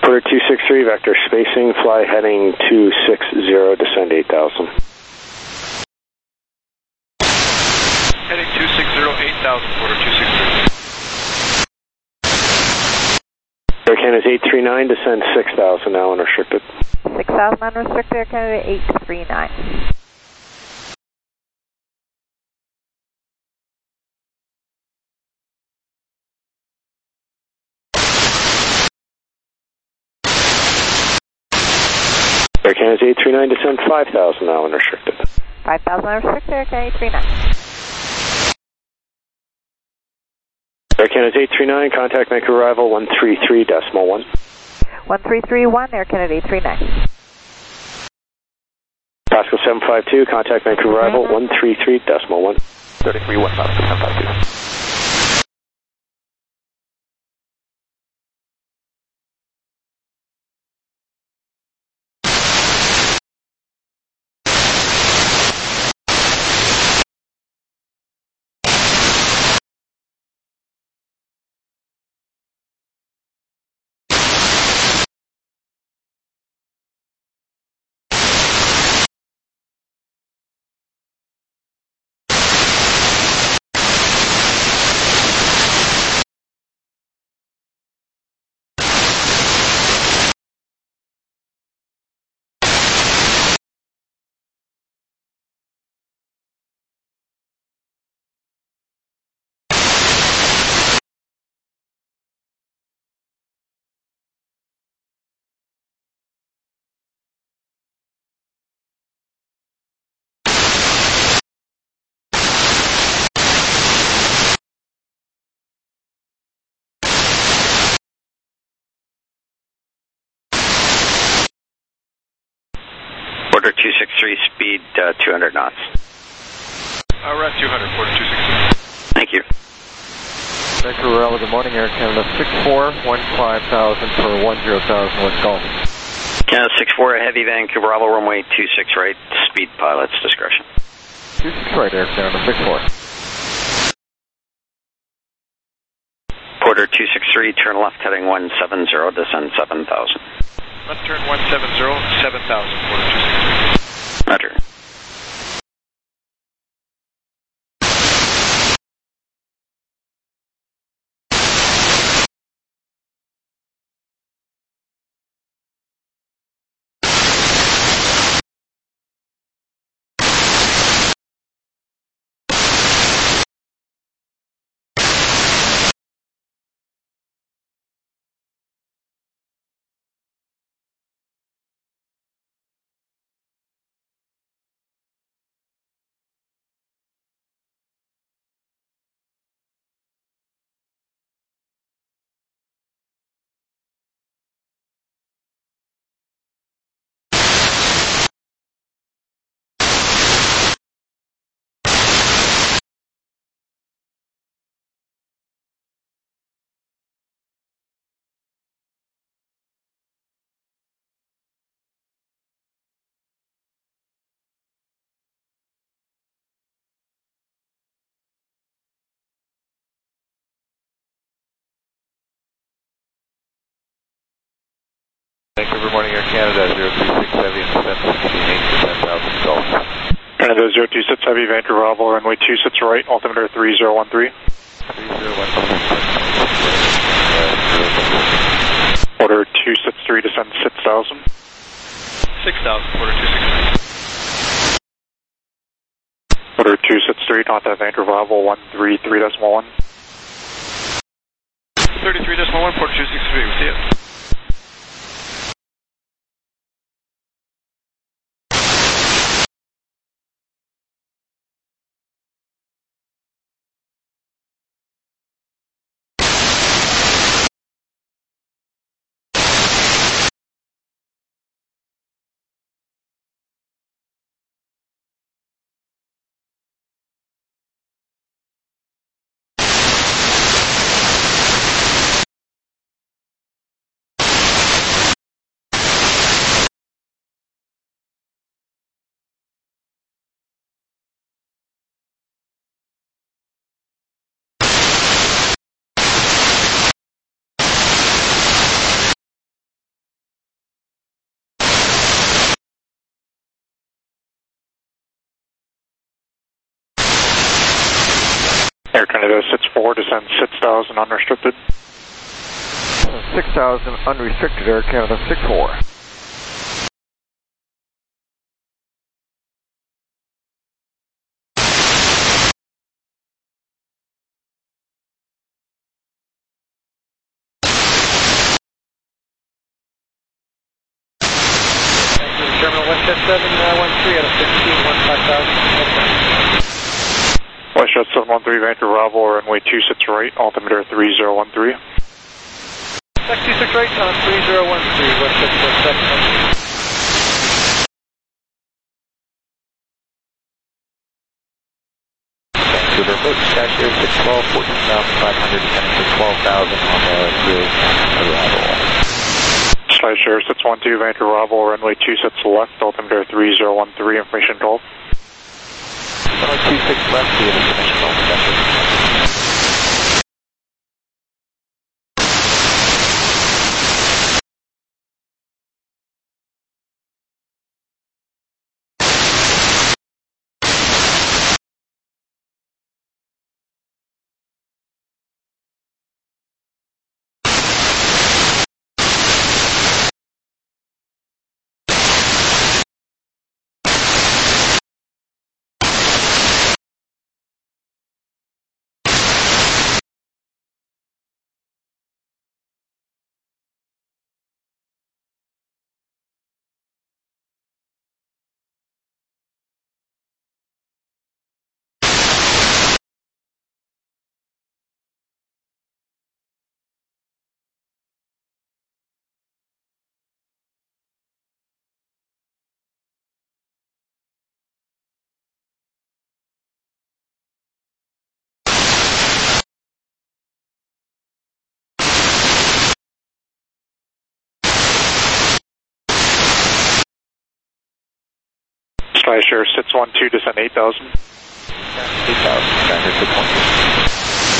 Quarter 263, vector spacing, fly heading 260, descend 8,000. Heading 260, 8,000, quarter 263. Air Canada 839, descend 6,000 now unrestricted. 6,000 unrestricted, Air Canada 839. Air Canada 839, descend 5,000 now unrestricted. 5,000 unrestricted, Air Canada 839. Air Canada 839, contact Vancouver arrival 133.1. 1331, Air Canada 839. Pascal 752, contact Vancouver arrival 133.1. 33-1 Pascal 752. Quarter 263, speed 200 knots. We're at 200, quarter 263. Thank you. Vancouver Island, good morning, Air Canada 64, 15,000 for 10,000 West Golf. Canada 64, heavy Vancouver Bravo, runway 26 right, speed pilot's discretion. 26 right, Air Canada 64. Quarter 263, turn left heading 170, descend 7,000. Left turn 170, 7,000, quarter 263. Roger. Vancouver morning, Air Canada 036 heavy and descend 16,000 Golf. Canada 026 heavy, Vancouver Bravo, runway 26 right, altimeter 3013. 3013. Order 263, descend 6,000. 6,000, quarter 263. Order 263, contact Vancouver Bravo 133.1. 33.1, quarter 263, we see it. Air Canada 64, descend 6,000 unrestricted. 6,000 unrestricted, Air Canada 64. Terminal WestJet 713 out of 15, 15,000. WestJet 713, Vancouver Bravo, runway 26 right, altimeter 3013. Taxi 26 right on 3013, WestJet 713. Vancouver approach, Cashier 612, 14,500, descending to 12,000 on the through arrival. Skyshare 612, Vancouver Bravo, runway 26 left, altimeter 3013, information 12. Runway 26 left, we have information 12, Cashier. Skyshare 612, descend 8,000. 8,000, Skyshare 612.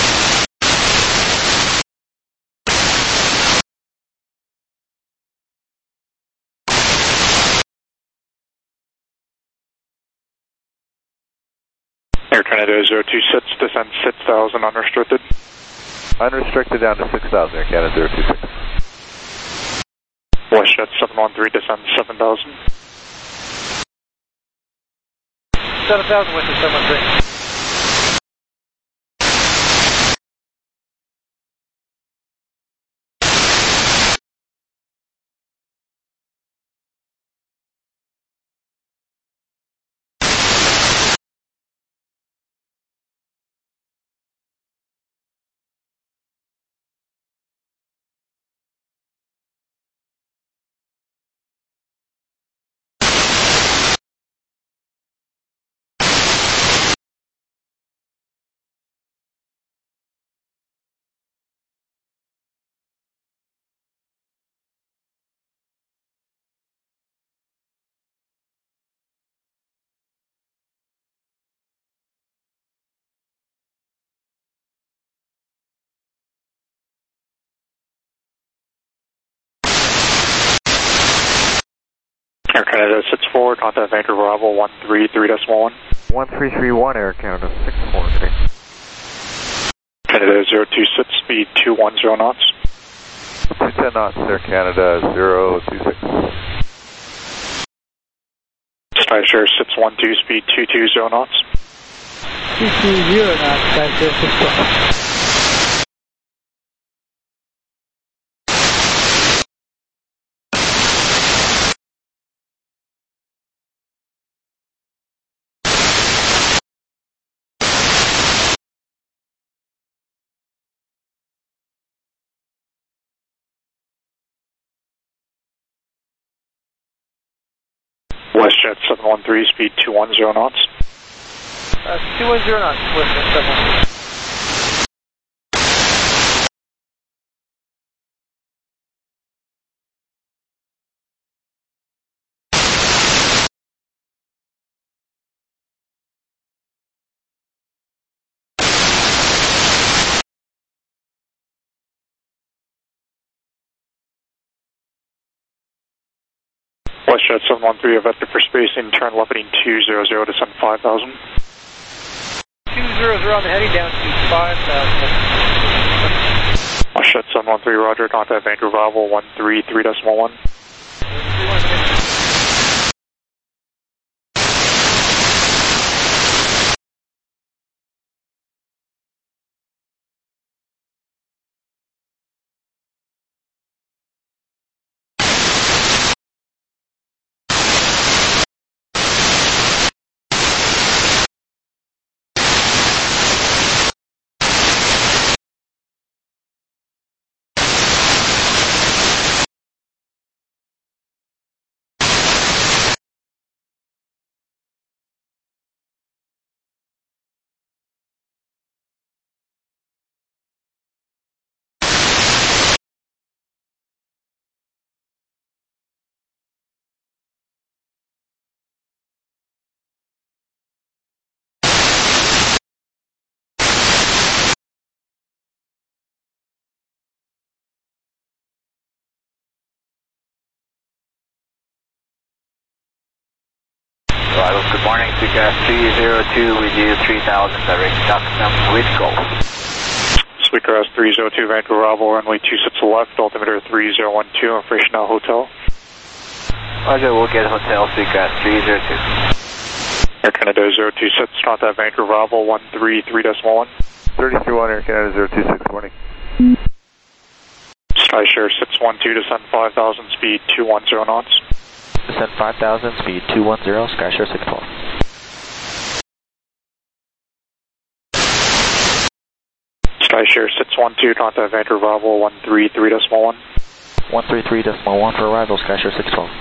Air Canada 026, descend 6,000 unrestricted. Unrestricted down to 6,000, Air Canada 026. WestJet 713, descend 7,000. 7,000 WestJet 713. Air Canada 64, contact Vancouver Bravo 133.1. 1331, Air Canada 64. Canada 026, speed 210 knots. 210 knots, Air Canada 026. Skyshare 612, speed 220 knots. 220 knots, Skyshare 612. WestJet 713, speed 210 knots. 210 knots, WestJet 713. WestJet 713, vector for spacing, turn left heading 200, descend 5,000. 200 on the heading down to 5,000. Shed 713, roger, contact Vancouver Bravo 133.1. Good morning, Seagrass 302 with you, 3000, direct Duxham with Gulf. Seagrass 302, Vancouver Bravo, runway 26 left, altimeter 3012, and Freycinet Hotel. Roger, we'll get Hotel Seagrass 302. Air Canada 026, contact Vancouver Bravo 133.1. 33-1, Air Canada 026, morning. SkyShare 612, descend 5,000, speed 210 knots. Descend 5,000, speed 210, SkyShare 612. SkyShare 612, contact Vancouver Bravo 133.1. 133.1 for arrival, SkyShare 612.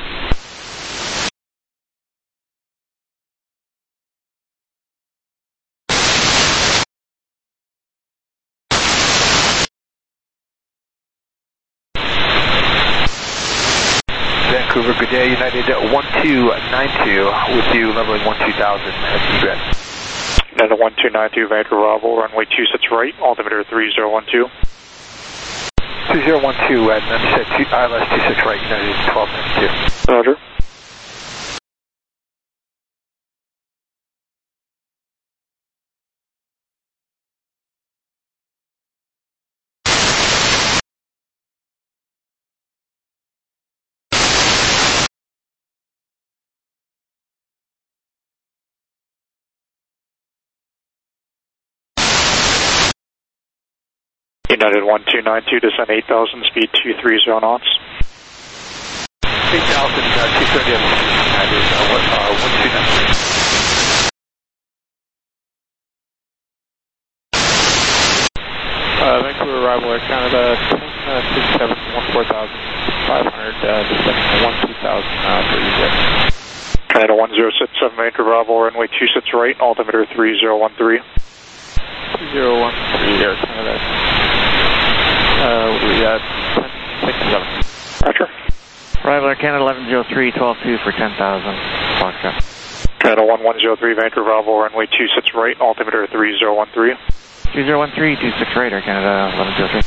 Vancouver, good day, United 1292 with you, leveling 12,000 at egress. United 1292, Vancouver Bravo, runway 26 right, altimeter 3012. 2012 at ILS 26 right, United 1292. Roger. United 1292, descend 8,000, speed 230 knots. 8,000, 230 United 1293. Vancouver arrival Air Canada 1067 descending 12,000 for egress. Canada 1067, Vancouver Bravo, runway 26 right, altimeter 3013. 3013, Air Canada. We had 1067. Roger. Arrival Air Canada 1103, 12-2 for 10,000. Foxtrot. Canada 1103, Vancouver Bravo, runway 26 right, altimeter 3013. 3013, 26 right, Air Canada 1103.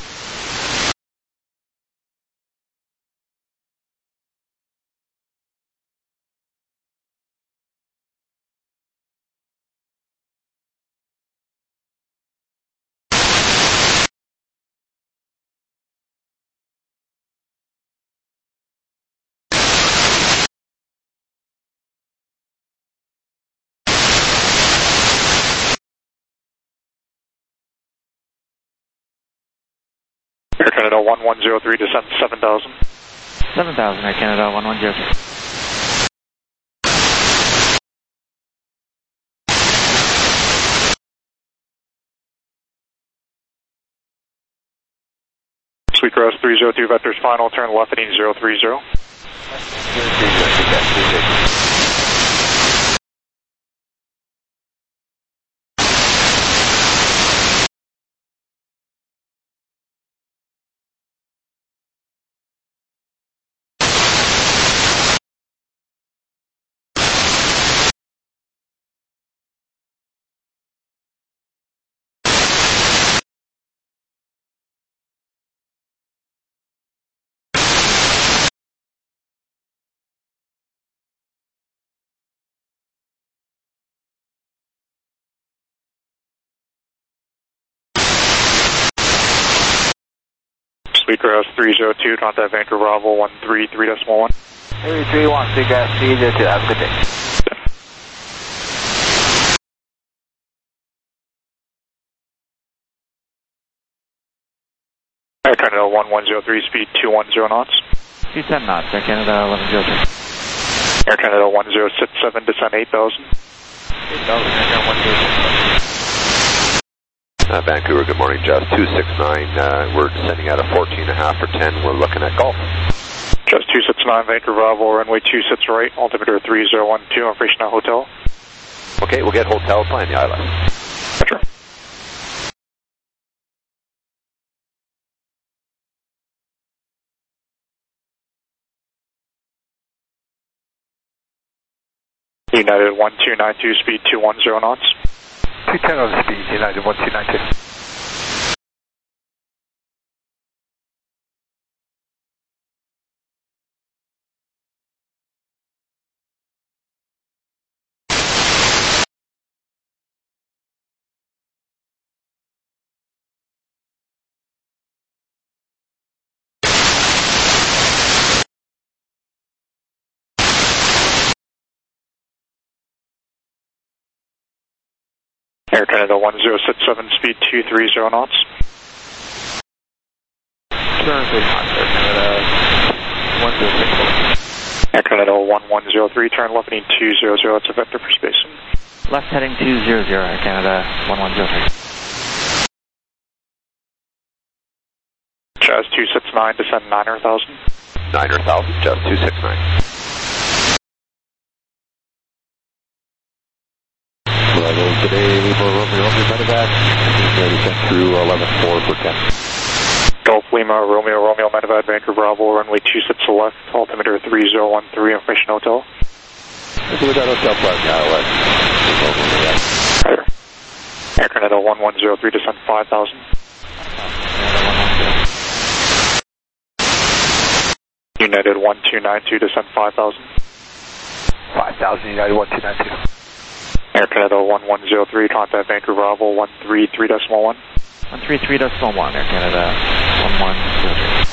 Air Canada 1103, descend 7,000. 7,000, Air Canada 1103. Sweetgrass 302, vectors final, turn left heading 030. Sweetgrass 302, contact Vancouver Bravo 133.1. 331, Sweetgrass 302, have a good day. Air Canada 1103, speed 210 knots. 210 knots, Air Canada 1103. Air Canada 1067, descend 8,000. 8,000, Air Canada 1067. Vancouver, good morning, Jazz 269. We're descending at a 14.5 for 10. We're looking at golf. Jazz 269, Vancouver Bravo, runway 26 right, altimeter 3012, information at hotel. Okay, we'll get hotel, plan the ILS. Roger. United 1292, speed 210 knots. 210 on the speed, United 1292. Air Canada 1067, speed 230 knots. Currently hot, Air Canada 106. Air Canada 1103, turn left heading 200, it's a vector for spacing. Left heading 200, Air Canada 1103. Jazz 269, descend 9,000. 9,000, Jazz 269. Bravo, today, Lima, Romeo, Medevac, descend through 11.4 for 10. Golf Lima, Romeo, Medevac, Vancouver Bravo, runway 26 left, altimeter 3013, information hotel. So we got hotel plan now, Higher. Air Canada 1103, descend 5,000. United 1292, descend 5,000. 5,000, United 1292. Air Canada 1103, contact Vancouver Bravo 133.1. 133.1, Air Canada 1103.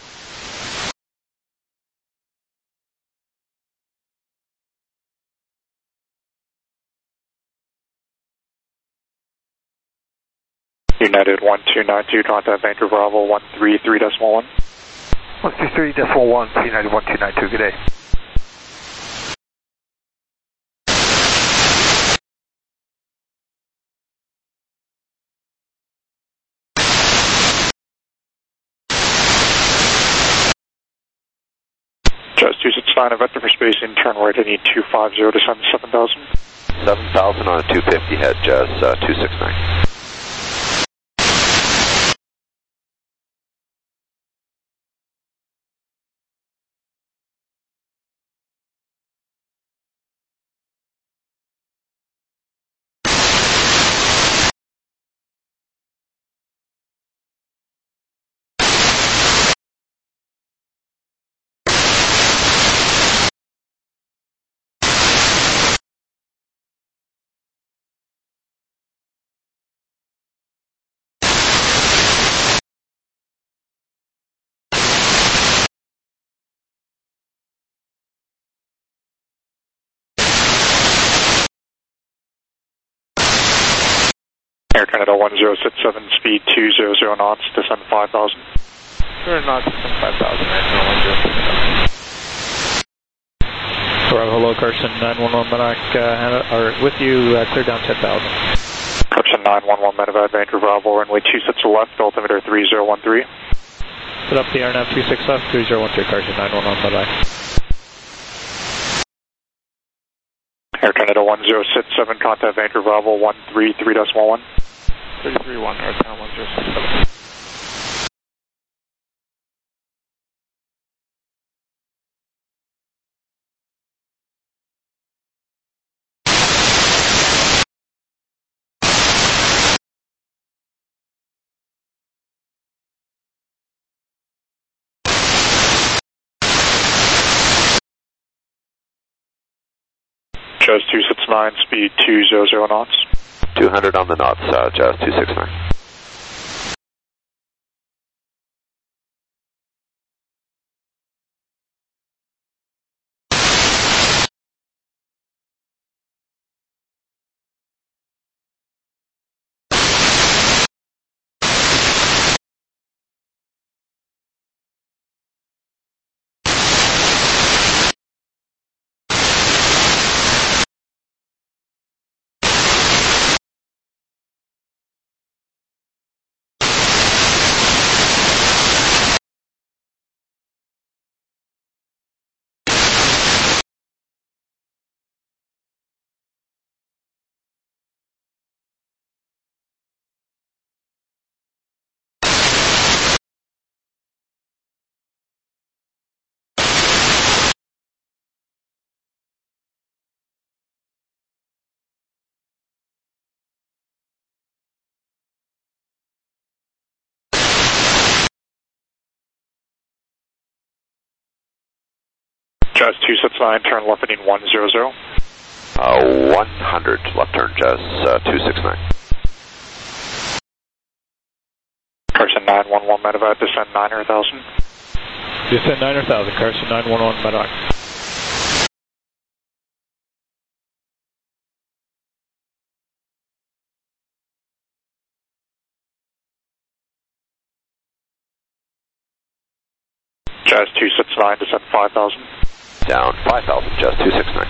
United 1292, contact Vancouver Bravo 133.1. 133.1, United 1292, good day. Jazz 269, a vector for spacing, turn right heading 250, descend 7,000. 7,000 on a 250 head, Jazz 269. Air Canada 1067, speed 200 knots, descend 5,000. 200 knots, descend 5,000, Air Canada 1067. Hello, Carson 911 Medevac, with you, clear down 10,000. Carson 911 Medevac, Vancouver Bravo, runway 26 left, altimeter 3013. Set up the RNAV 26 left, 3013, Carson 911 Medevac. Air Canada 1067, contact Vancouver Bravo 133.1. 331, Air Canada 1067. Jazz 269, speed 200 knots. 200 on the knots, Jazz 269. Jazz 269, turn left heading 100. 100, left turn, Jazz 269. Carson 911 medevac, descend 9 or 1,000. Descend 9 or 1,000, Carson 911 medevac. Jazz 269, descend 5,000. Down 5,000, Jazz 269.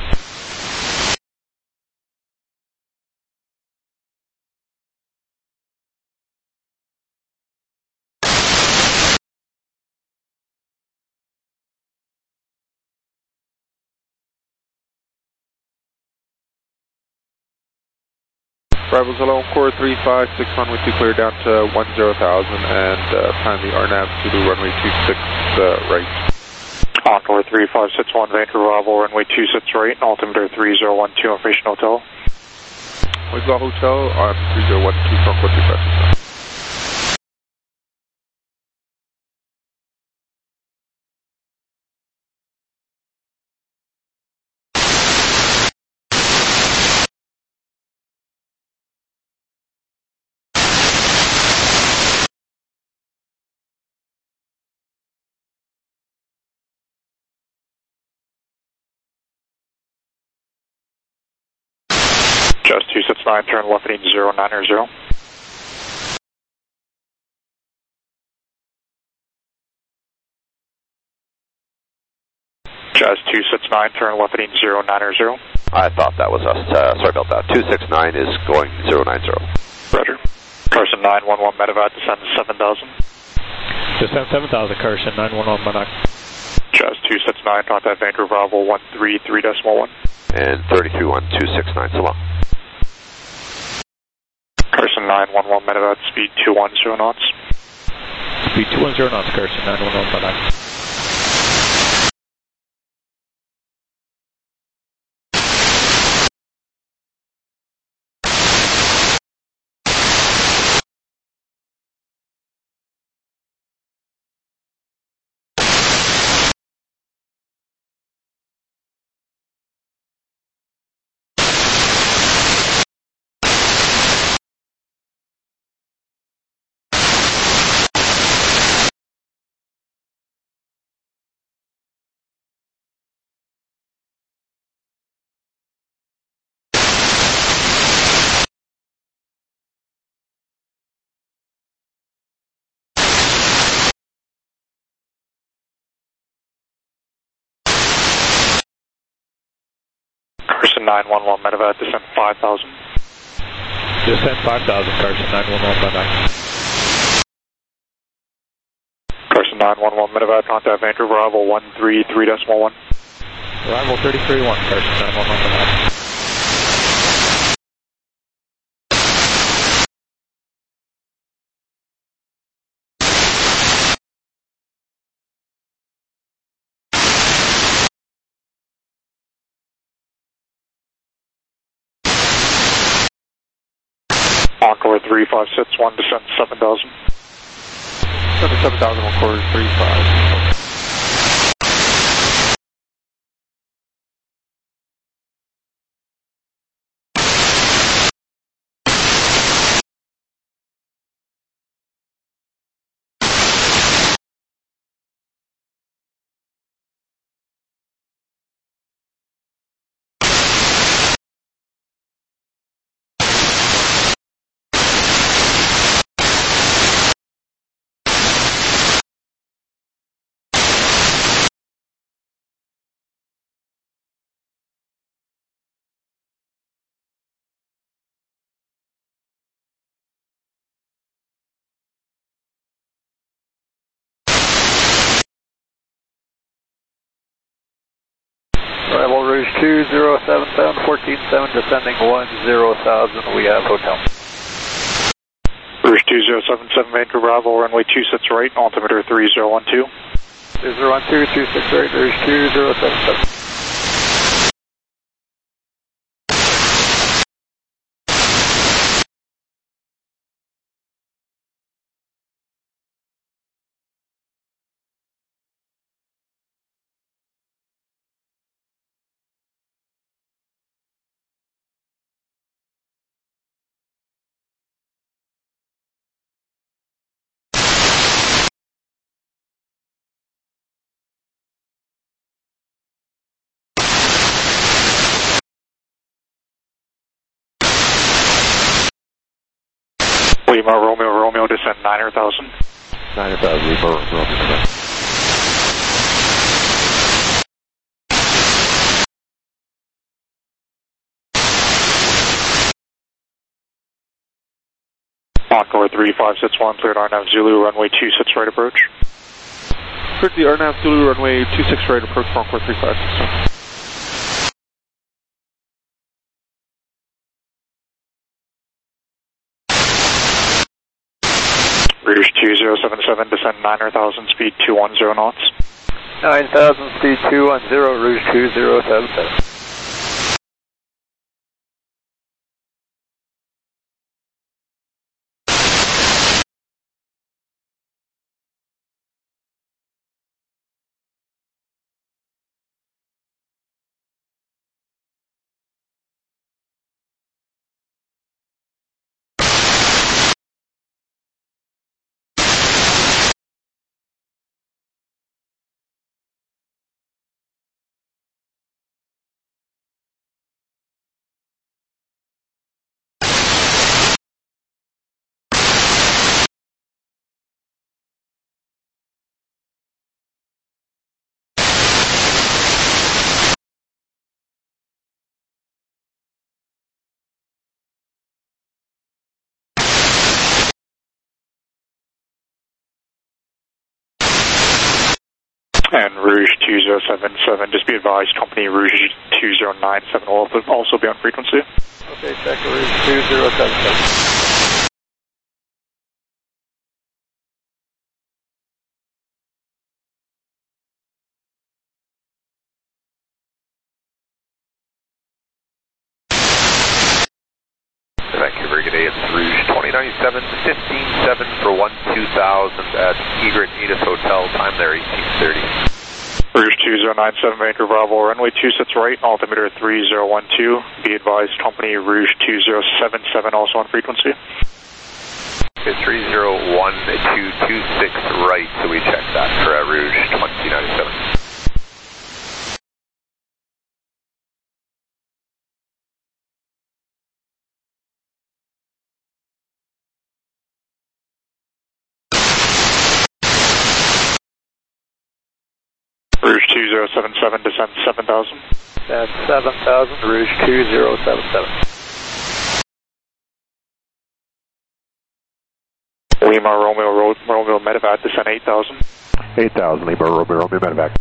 Rivals alone, core 35, 6 runway 2 clear down to 10,000 and plan the RNAV to do runway 26 right. Encore 3561, Vancouver Bravo, runway 26 right, altimeter 3012, information hotel. We've got hotel on 3012 from 45. Jazz 269, turn left heading 090. Jazz 269, turn left heading 090. I thought that was us. Sorry about that. 269 is going 090. Roger. Carson 911 medevac, descend 7,000. Descend 7,000, Carson 911 medevac. Jazz 269, contact Vancouver Bravo 133.1. And 331-269, so long. Carson 911 medevac, speed 210 knots. Speed 210 knots, Carson 911 medevac. Carson 911 medevac, descend 5,000. Descend 5,000, Carson 911 medevac. Carson 911 medevac, contact Vancouver Bravo 133.1. Arrival 33.1, Carson 911 medevac. Encore 3561, descend 7,000. 7,000 on core 35. Arrival Rouge 2077, 14-7, descending 10,000, we have hotel. Rouge 2077, Vancouver Bravo, runway 26 right, altimeter 3012. 3012, 26 right, Rouge 2077. Lima Romeo Romeo, descend 9,000. 9,000, Lima Romeo. Encore 3561, cleared RNAV Zulu, runway 26 right approach. Cleared the RNAV Zulu, runway 26 right approach, Encore 3561. Rouge 2077, descend 9,000, speed 210 knots. 9,000, speed 210, Rouge 2077. And Rouge 2077, just be advised, company Rouge 2097 will also be on frequency. Okay, check Rouge 2077. Vancouver, good day, it's Rouge 2097, 15-7 for 12,000 at Egret Edith Hotel, time there 1830. Rouge 2097, Vancouver Bravo, runway 26 right, altimeter 3012. Be advised, company Rouge 2077 also on frequency. Okay, 301226 right, so we check that for Rouge 2097. Rouge 2077, descend 7,000. That's 7,000, Rouge 2077. Lima Romeo Romeo Medevac, descend 8,000. 8,000, Lima Romeo Romeo Medevac.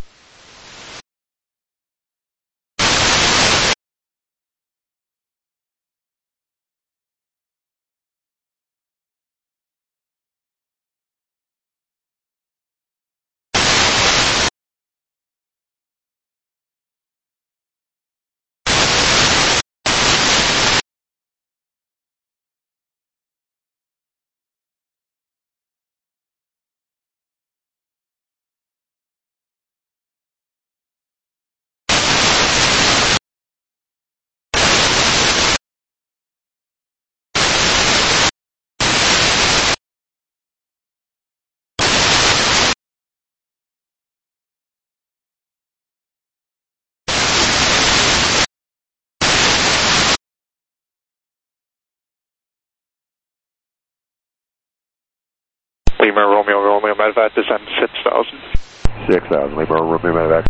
Lima Romeo Romeo Medevac, descend 6,000. 6,000, Lima Romeo Medevac.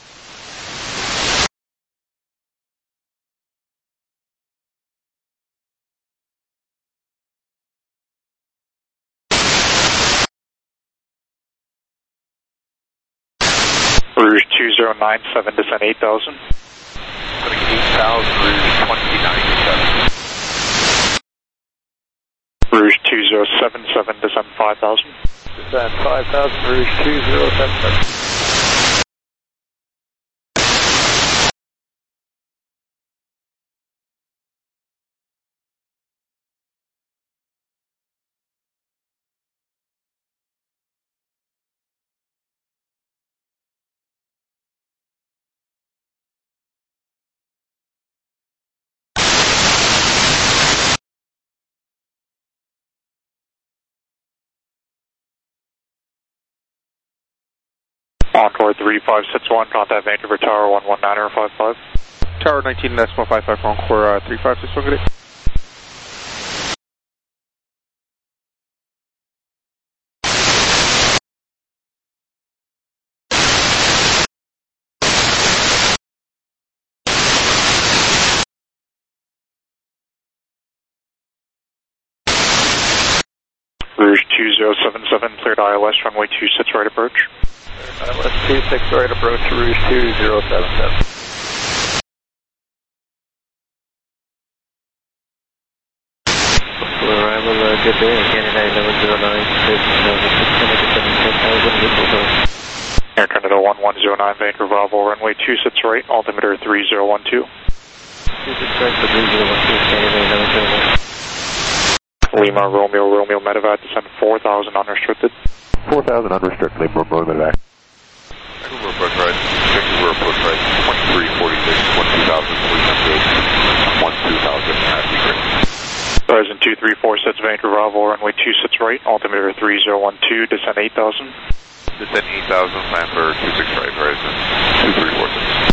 Rouge 2097, descend 8,000. Putting 8,000, Rouge 2097. Rouge 2077, descend 5,000. Descend 5,000, Rouge 2077. Encore 3561, contact Vancouver Tower 119.55. Tower 19.55, Encore 3561, good day. 2077, cleared ILS, runway 26 right approach. ILS 26 right approach, Rouge 2077. Arrival, good day, Canada 1109, 10,000, Air Canada 1109, Vancouver Bravo, runway 26 right, altimeter 3012. 26 right for 3012, Canada 1109. Lima, Romeo, Medevac, descend 4,000 unrestricted. 4,000 unrestricted, Lima, Romeo, Medevac. Vancouver approach right, 2346, 12,300, 12,000 at Egret. Horizon 2346, Vancouver Bravo, runway 26 right, altimeter 3012, descend 8,000. Descend 8,000, plan for 26 right, Horizon 2346.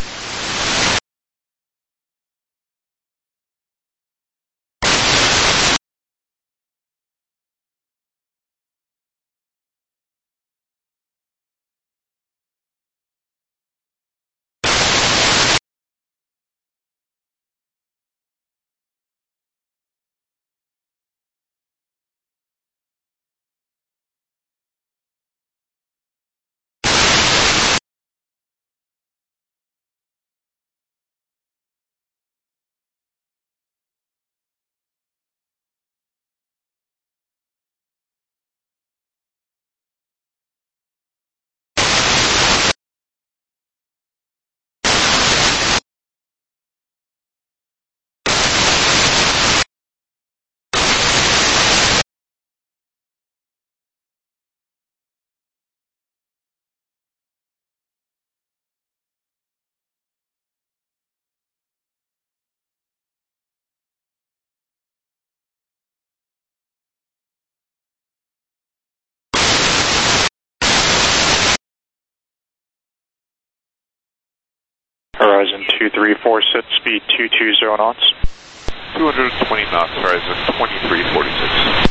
Horizon 2346, speed 220 knots. 220 knots, Horizon 2346.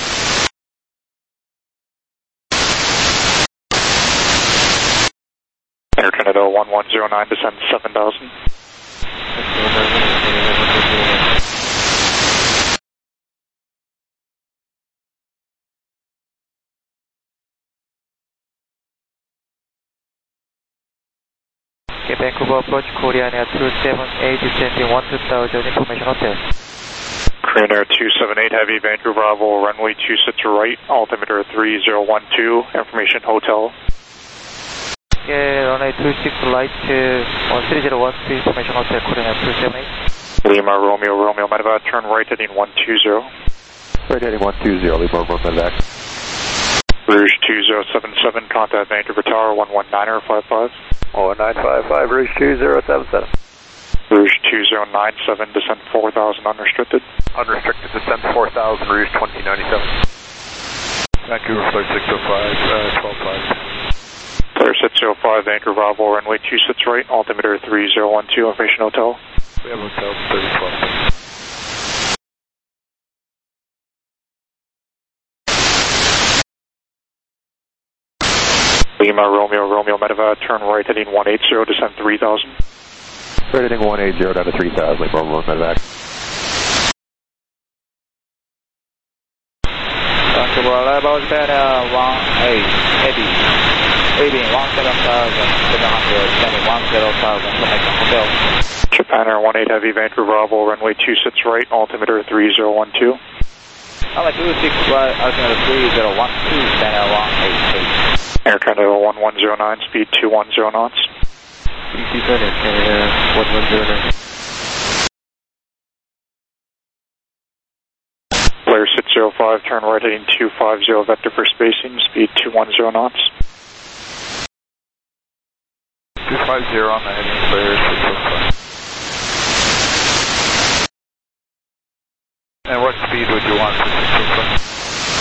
Air Canada 1109, descend 7,000. Vancouver approach, Korean Air 278, descending 12,000, information hotel. Korean Air 278, heavy, Vancouver Bravo, runway 26 right, altimeter 3012, information hotel. Runway 26 right, 3012, information hotel, Korean Air 278. Lima, Romeo, Medevac, turn right heading 120. Right heading 120, Lima, Romeo, Medevac. Rouge 2077, contact Vancouver Tower 119er 55. 1955, Rouge 2077. Rouge 2097, descend 4,000 unrestricted. Unrestricted descent 4,000, Rouge 2097. Vancouver flight 605, 12,500. Clear 605, Vancouver Bravo, runway 26 right, altimeter 3012, information hotel. We have hotel 3012. Lima, Romeo, Medevac, turn right heading 180, descend 3,000. Right heading 180 down to 3,000, Lima, Romeo, Medevac. Vancouver level 10, 18, heavy, heading 17,700, descending 10,000, information hotel. Japan Air 18 heavy, Vancouver Bravo, runway 26 right, altimeter 3012. Runway 26 right, altimeter 3012, Japan Air 188. Air Canada 1109, speed 210 knots. BC Canada 1109. Blair 605, turn right heading 250, vector for spacing, speed 210 knots. 250 on the heading, Blair 605. And what speed would you want for 605?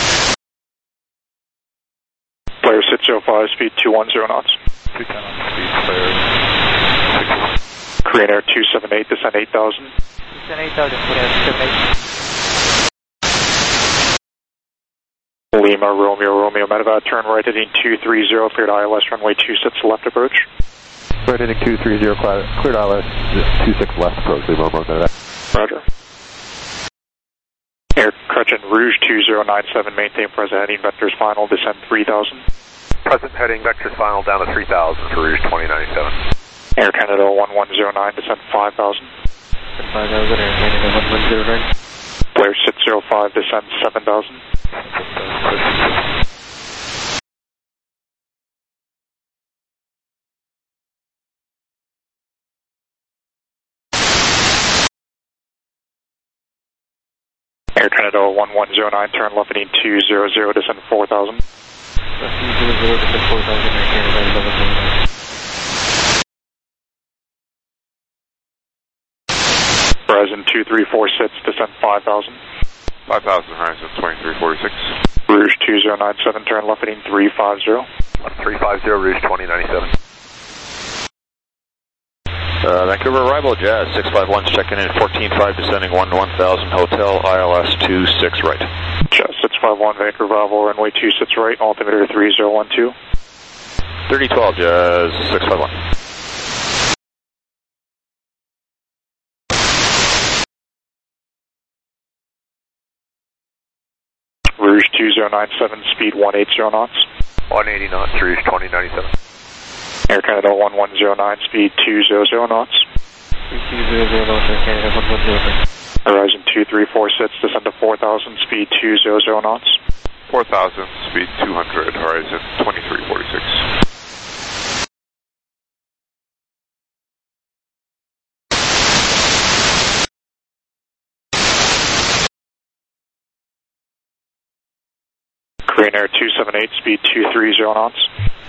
Blair 605, speed 210 knots. 210 on speed, Blair 605. Korean Air 278, descend 8,000. Descend 8,000, Korean Air 278. Lima, Romeo, Medevac, turn right heading 230, cleared ILS, runway 26 left approach. Right heading 230, cleared ILS, 26 left approach, Lima, Romeo, Medevac. Roger. Air Crutch Fortune, Rouge 2097, maintain present heading, vectors final, descend 3000. Present heading, vectors final down to 3000 for Rouge 2097. Air Canada 1109, descend 5000. 5000, Air Canada 1109. Blair 605, descend 7000. Air Canada 1109, turn left heading 200, descend 4000. 200, descend 4000, Air Canada 1109. Horizon 2346, descend 5000. 5000, Horizon 2346. Rouge 2097, turn left heading 350. 350, Rouge 2097. Vancouver arrival, Jazz 651 checking in 145 descending 1000 Hotel ILS 26 right. Jazz 651 Vancouver arrival runway 26 right, altimeter 3012. 3012 Jazz 651. Rouge 2097, speed 180 knots. 180 knots, Rouge 2097. Air Canada 1109, speed 200 knots. 200 knots, Air Canada 1109. Horizon 2346, descend to 4000, speed 200 knots. 4000, speed 200, Horizon 2346. Korean Air 278, speed 230 knots.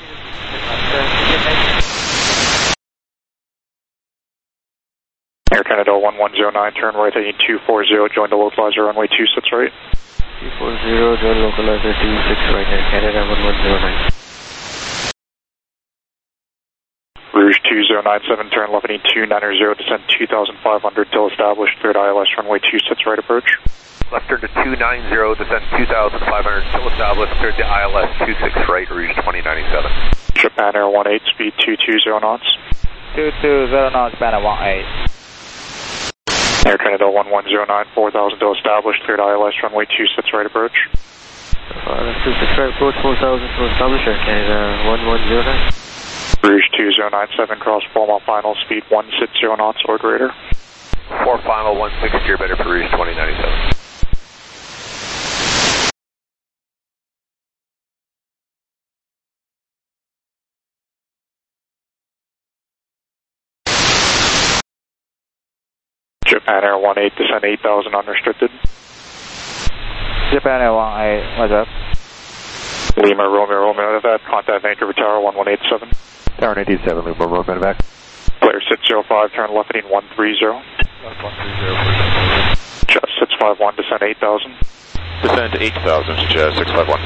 Air Canada 1109, turn right heading 240, join the localizer runway 26 right. 240, join localizer 26 right, Air Canada 1109. Rouge 2097, turn left heading 290, descend 2500 till established, cleared ILS runway 26 right approach. Left turn to 290, descend 2500 till established, cleared the ILS 26 right, Rouge 2097. Japan Air 18, speed 220 knots. 220 knots, Japan Air 18. Air Canada 1109, 4000 till established, cleared ILS runway 26 right approach. 26 right approach, 4000 till established, Air Canada 1109. Rouge 2097, cross 4 mile final, speed 160 knots or greater. 4 final, 160 or better for Rouge 2097. Japan Air 18, descend 8000 unrestricted. Japan Air 18, what's up? Lima Romeo Medevac, contact Vancouver Tower 1187. Tower 187, Lima Romeo Medevac. Blair 605, turn left heading 130. Jazz 651, descend 8000. Descend 8000, Jazz 651.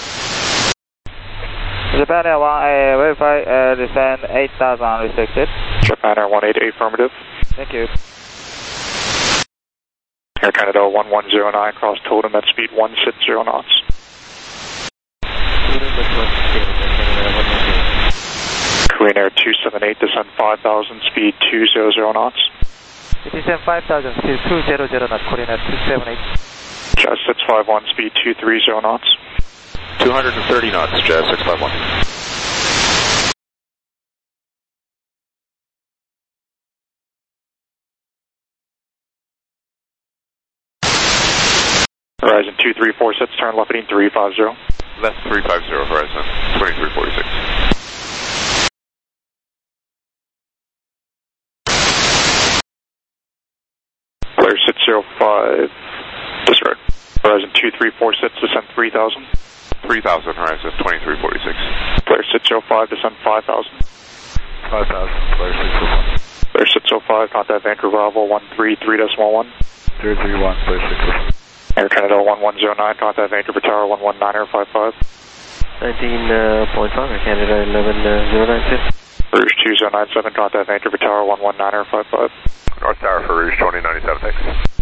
Japan Air 18, verify, descend 8000 unrestricted. Japan Air 18, affirmative. Thank you. Air Canada 1109, cross totem at speed 160 knots. Korean Air 278, descend 5000, speed 200 knots. Descend 5000, speed 200 knots, Korean Air 278. Jazz 651, speed 230 knots. 230 knots, Jazz 651. Horizon 2346, turn left heading 350. Left 350, Horizon 2346. Blair 605, disregard. Horizon 2346, descend 3000. 3000, Horizon 2346. Blair 605, descend 5000. 5000, Blair 605. Blair 605, contact Vancouver Bravo 133.1. 031, Blair 605. Air Canada 1109, contact Vancouver Tower 119.55. 19.5, Air Canada 1109. Rouge 2097, contact Vancouver Tower 119.55. North Tower for Rouge 2097, thanks.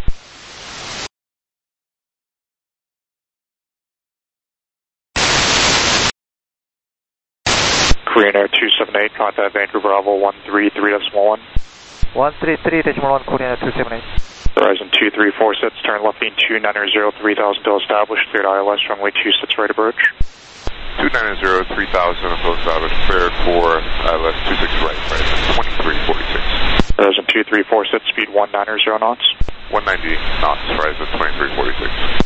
Korean Air 278, contact Vancouver Bravo 133.1. 133.1, Korean Air 278. Horizon 2346, turn left being 290, 3000 till established, cleared ILS, runway 26 right approach. 290, 3000 until established, cleared for ILS 26 right, Horizon 2346. Horizon 2346, speed 190 knots. 190 knots, Horizon 2346.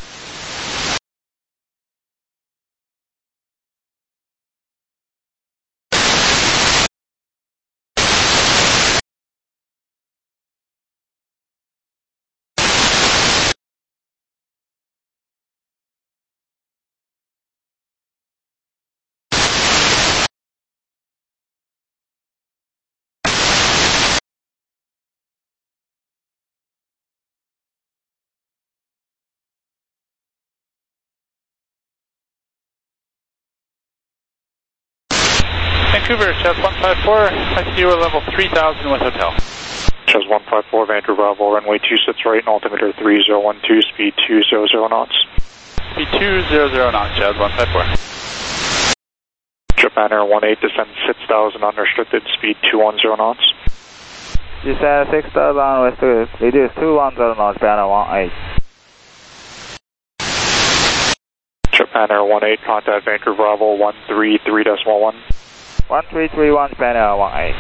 Vancouver, Chess 154, I see you at level 3000 with hotel. Chess 154, Vancouver Bravo, runway 26 right, and altimeter 3012, speed 200 knots. Speed 200 knots, Chess 154. Japan Air 18, descend 6000, unrestricted, speed 210 knots. Descend 6000 with reduce 210 knots, Japan Air 18. Japan Air 18, contact Vancouver Bravo 133.1. 1331, Japan Air 18.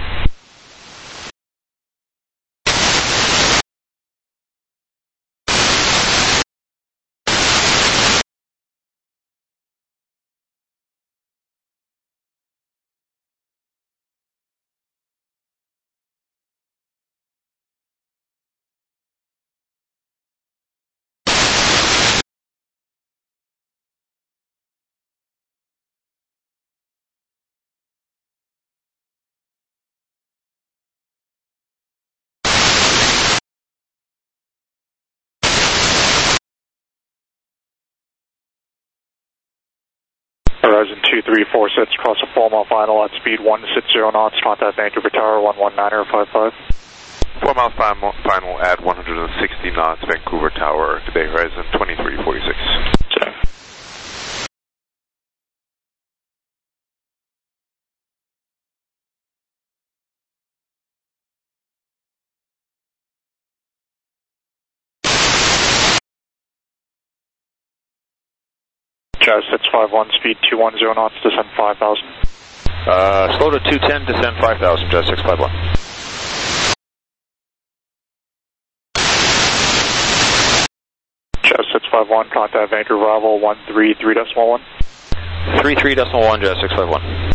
Horizon 2346, cross a 4-mile final at speed 160 knots, contact Vancouver Tower 119.55. 4-mile final at 160 knots, Vancouver Tower, today Horizon 2346. Today. Jazz 651, speed 210 knots, descend 5000. Slow to 210, descend 5000, Jazz 651. Jazz 651, contact Vancouver Bravo 133.1. 33.1, Jazz 651.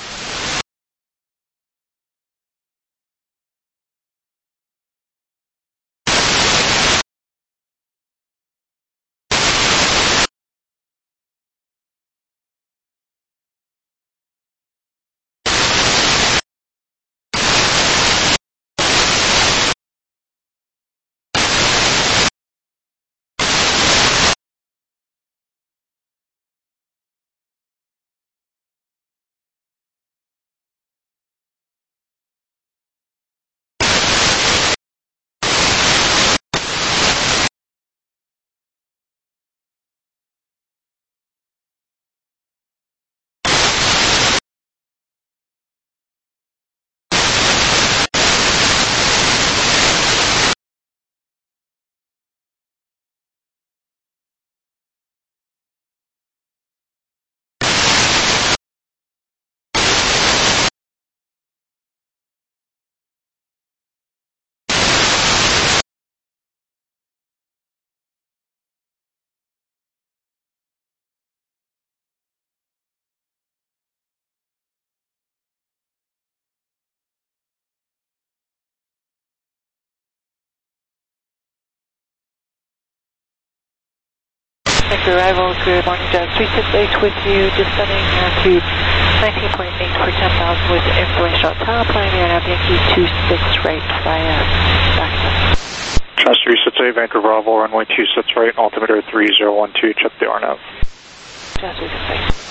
Vancouver arrival, good morning, Jazz 368 with you, descending to 19.8 for 10,000 with information on top, flying air now Yankee 26 right via back. Jazz 368, Vancouver Bravo, runway 26 right, and altimeter 3012, check the RNAV. Jazz 368.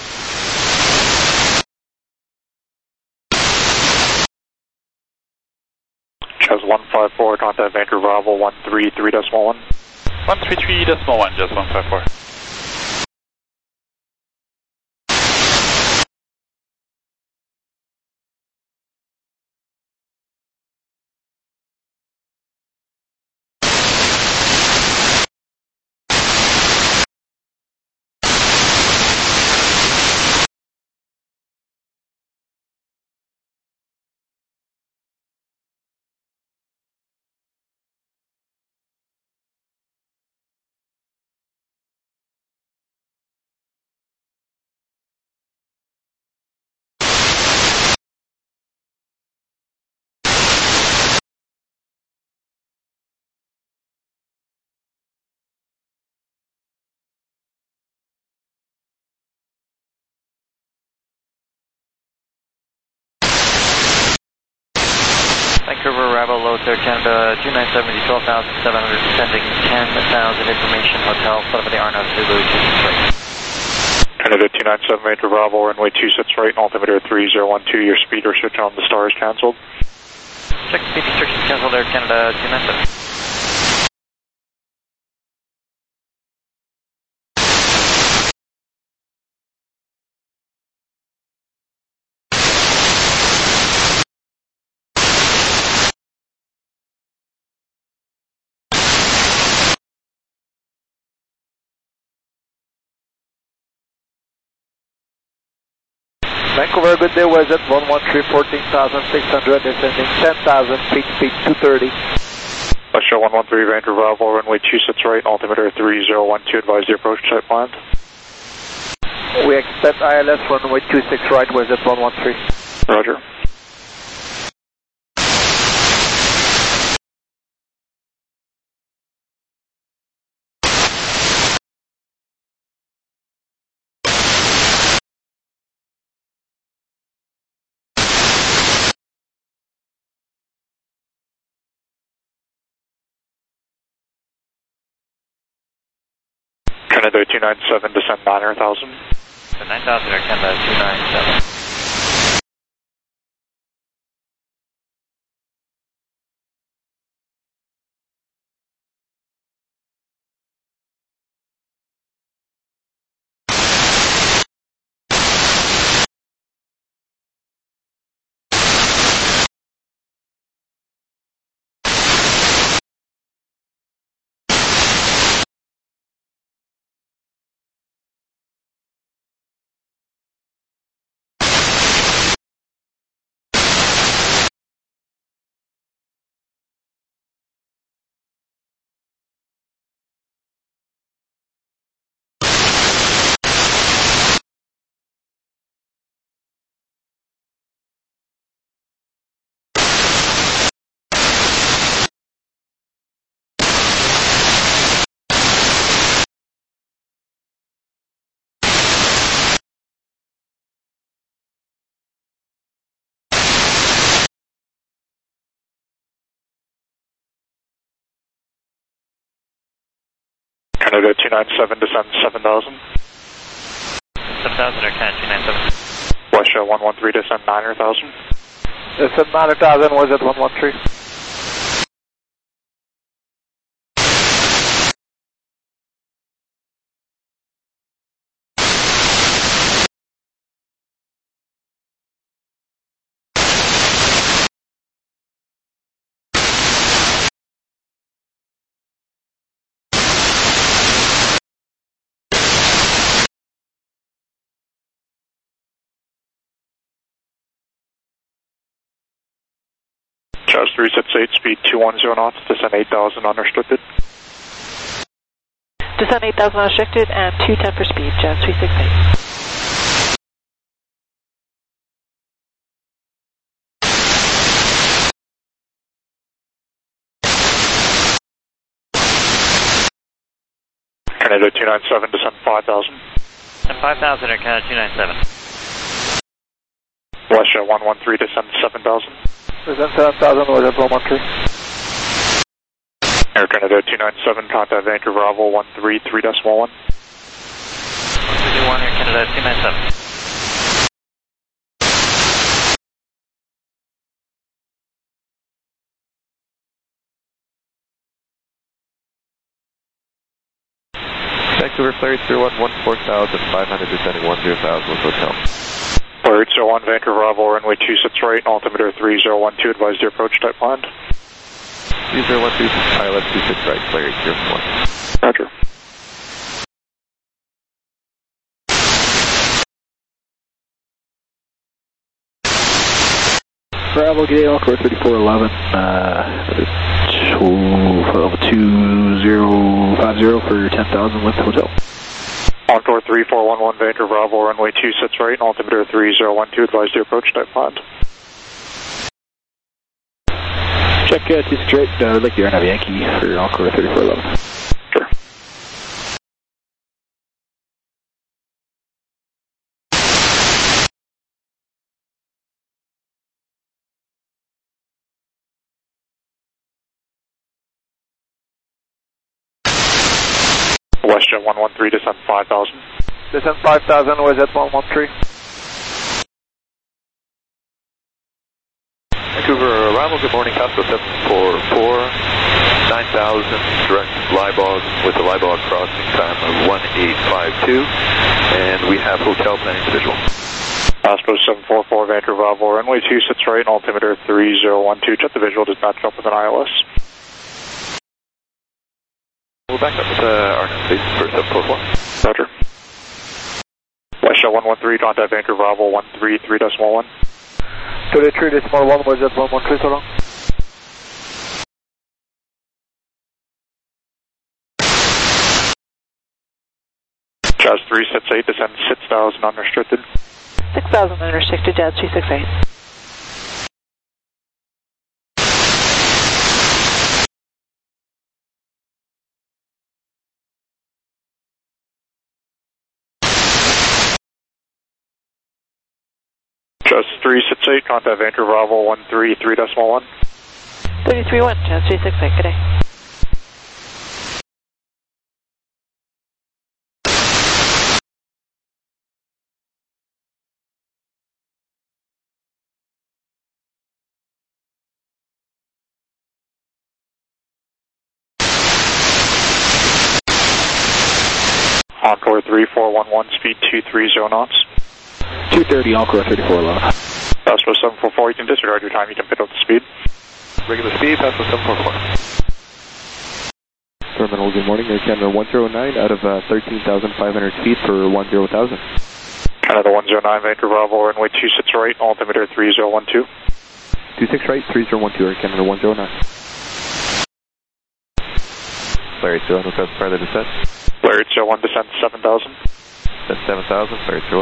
Jazz 154, contact Vancouver Bravo 133.1. 133.1, Jazz 154. Vancouver, arrival, low Air Canada, 297, 12,700, descending 10,000, information, hotel, set up at the RNAV Zulu, 26 right. Canada 297, Major Bravo, runway 26 right, altimeter 3012, your speed restriction on the star is cancelled. Check speed restrictions cancelled, Air Canada 297. Vancouver, good day, was at 113, 14,600, descending 10,000 feet, speed 230. Show 113, Vancouver Bravo, runway 26 right, altimeter 3012, advise the approach type planned. We expect ILS runway 26 right, was at 113. Roger. Canada 297, descend 9,000. 9,000, Air Canada 297. Canada 297, descend 7,000. 7,000, Air Canada 297. West 113, descend 9,000. Descend 9,000, was at 113. Charles 368, speed 210 knots, descend 8,000 unrestricted. Descend 8,000 unrestricted and 210 for speed, Jazz 368. Canada 297, descend 5,000. And 5,000, Air Canada 297. West 113, descend 7,000. Descend 7,000, was at 113. Air Canada 297, contact Vancouver Bravo 133.1. 131, Air Canada 297. Vancouver, Flurry 311, 14,500, descending 10,000 with hotel. Flurry 01, Vancouver Bravo, runway 26 right, altimeter 3012, advise the approach type planned. 3012, ILS 26 right, Flurry 301. Roger. Bravo, Gate, Encore 3411, 2050 for 10,000 with hotel. Encore 3411, Vancouver Bravo, runway 26 right, altimeter 3012, advise the approach type planned. Check 26 right, I'd like the RNAV Yankee for Encore 3411. Sure. WestJet 113, descend 5,000. Descend 5,000, WestJet 113. Vancouver arrival, good morning, Costco 744, 9,000, direct Libog with the Libog crossing time of 1852, and we have hotel planning to visual. Costco 744, Vancouver Bravo, runway 26 right, and altimeter 3012, jet the visual, does not jump with an ILS. We'll back up with RNAV, please, for 744. Roger. WestJet 113, contact Vancouver Bravo 133.1. 33.1, WestJet 113, so long. Jazz 368, descend 6,000 unrestricted. 6,000 unrestricted, Jazz 368. Jazz 368, contact Vancouver Bravo 133.1. 33.1, Jazz 368, good day. Encore 3411, speed 230 knots. 230, Encore 3411. Passport 744, you can disregard your time, you can pick up the speed. Regular speed, Passport 744. Terminal, good morning, Air Canada 109 out of 13,500 feet for 10,000. Canada 109, Vancouver Bravo, runway 26 right, altimeter 3012. 26 right, 3012, Air Canada 109. Larry 2 request further descent. Larry 1, descent 7,000. Descent 7,000, Larry 2.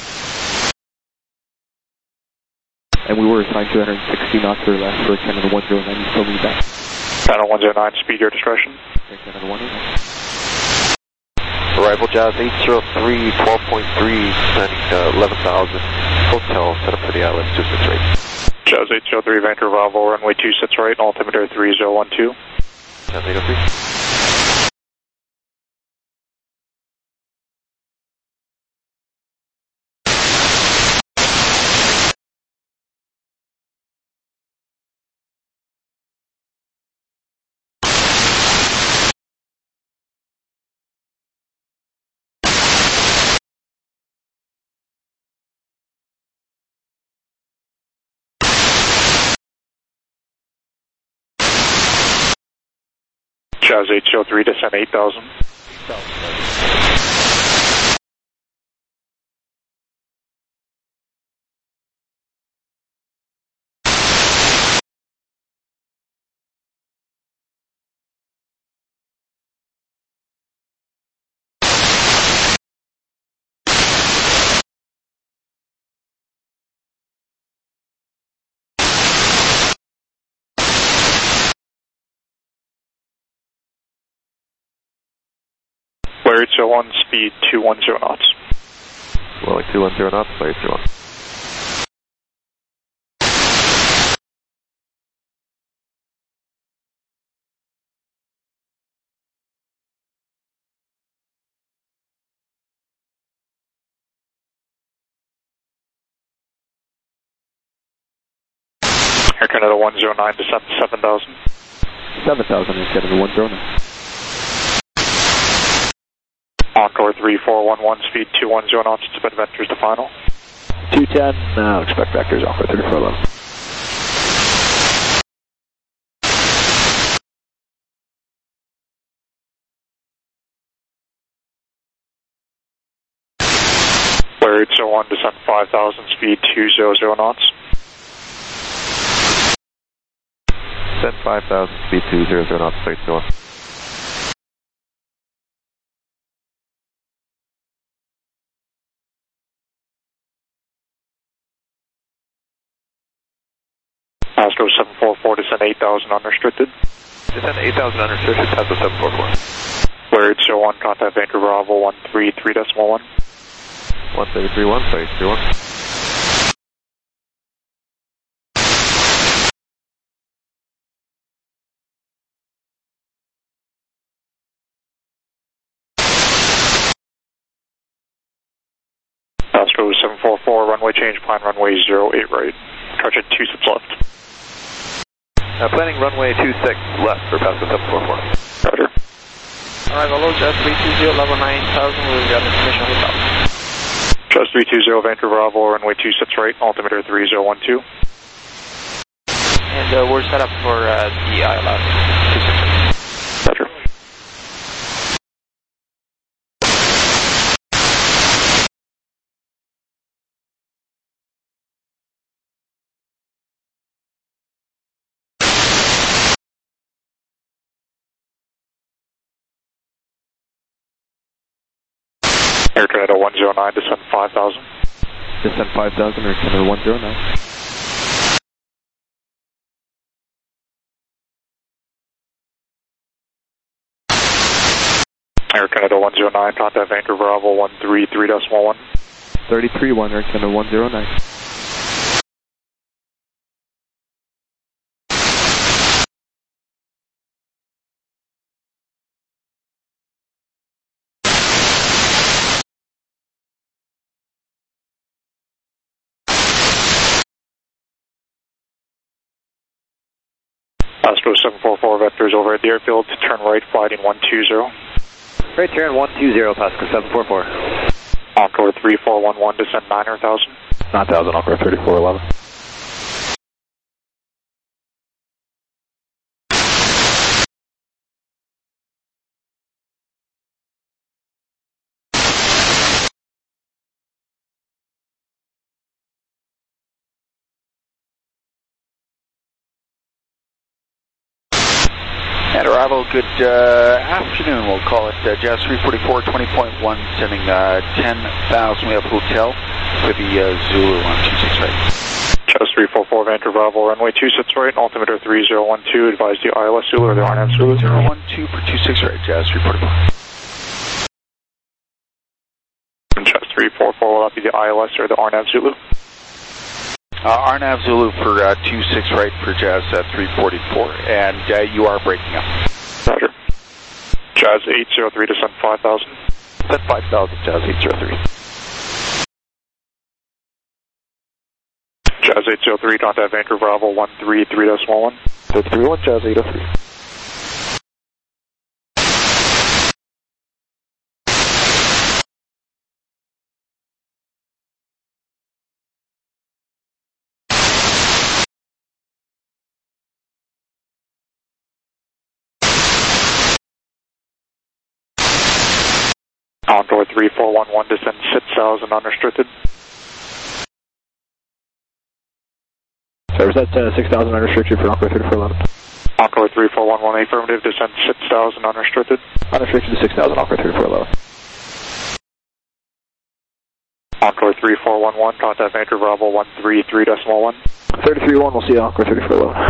And we were assigned 260 knots or less for Canada 109, you still need that. Canada 109, speed your discretion. Canada 109. Arrival Jazz 803, 12.3, descending 11,000. Hotel set up for the ILS 26 right. Jazz 803, Vancouver Bravo, runway 26 right, altimeter 3012. Jazz 803. Jazz 803, descend 8,000. Larry 1, speed 210 knots. Well, like 210 knots, Larry 1. Air Canada 109, descend 7,000. 7,000 Air Canada 109. Encore 3411, speed 210 knots, expect vectors to final. 210, now expect vectors, Encore 3411. Larry 1, descend 5,000, speed 200 knots. Descend 5,000, speed 200 knots, Larry 1. Pasco 744, descend 8,000 unrestricted. Descend 8,000 unrestricted, Pasco 744. Larry 1, contact Vancouver Bravo 133.1. 133.1, 33.1. Pasco 744, runway change, plan runway 08 right. Approach at 2 sets left. Planning runway 26 left for Pasco 744. Roger. Arrival low, Jazz 320, level 9000, we've got information on the top. Jazz 320, Vancouver Bravo, runway 2 sets right, altimeter 3012. And we're set up for the ILS 260. Roger. Air Canada 109, descend 5000. Descend 5000, Air Canada 109. Air Canada 109, contact Vancouver Bravo 133.1. 33-1, Air Canada 109. Pasco 744 vectors over at the airfield, turn right, flighting 120. Right turn 120, Pasco 744. Encore 3411, descend 9,000. 9,000, Encore 3411. At arrival, good afternoon. We'll call it Jazz 344, 20.1, sending 10,000. We have hotel with the Zulu on 26 right. Jazz 344, Vancouver Bravo, runway 2 sets right, altimeter 3012. Advise the ILS Zulu or the RNAV Zulu. 012 for 26 right, Jazz 344. Jazz 344, will that be the ILS or the RNAV Zulu? RNAV Zulu for 26 right for Jazz 344, and you are breaking up. Roger. Jazz 803, descend 5000. Descend 5000, Jazz 803. Jazz 803, contact Vancouver Bravo 133.1. 331, Jazz 803. Encore 3411, descend 6000 unrestricted. Sorry, was that 6,000 unrestricted for Encore 3411? Encore 3411, affirmative, descend 6000 unrestricted. Unrestricted to 6,000, Encore 3411. Encore 3411, contact Vancouver Bravo 133.1. 331, we'll see you, Encore 3411.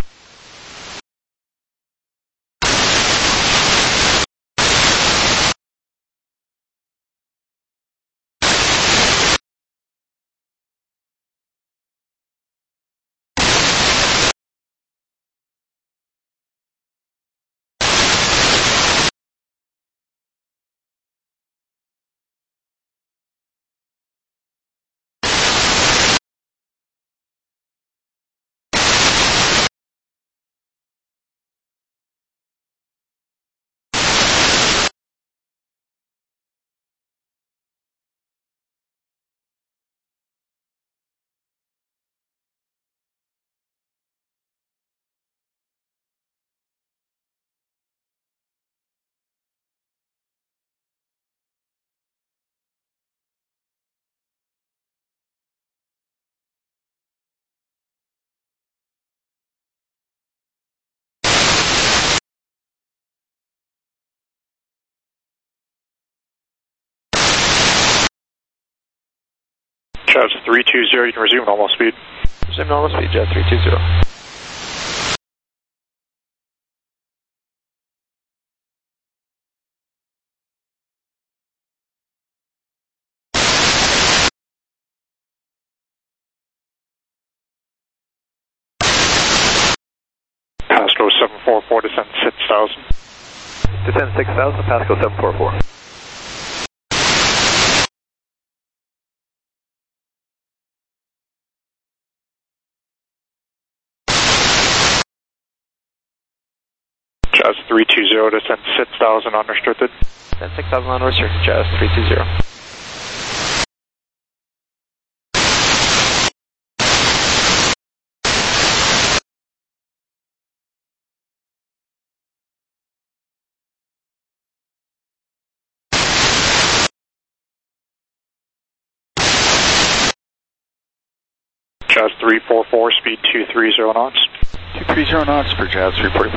Jazz 320, you can resume normal speed. Resume normal speed, Jazz 320. Pasco 744, descend 6000. Descend 6,000, Pasco 744. Jazz 320, descend 6,000 unrestricted. Descend 6,000 unrestricted, Jazz 320. Jazz 344, speed 230 knots. 230 knots for Jazz 344.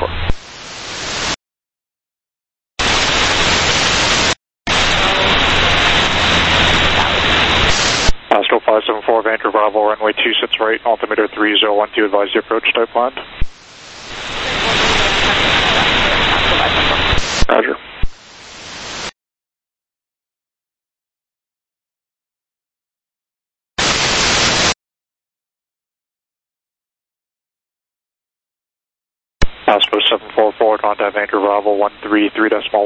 Pascal 574, Vancouver Bravo, runway 26 right, altimeter 3012, advise the approach type land. Roger. Pasco 744, contact Vancouver Bravo 133.1.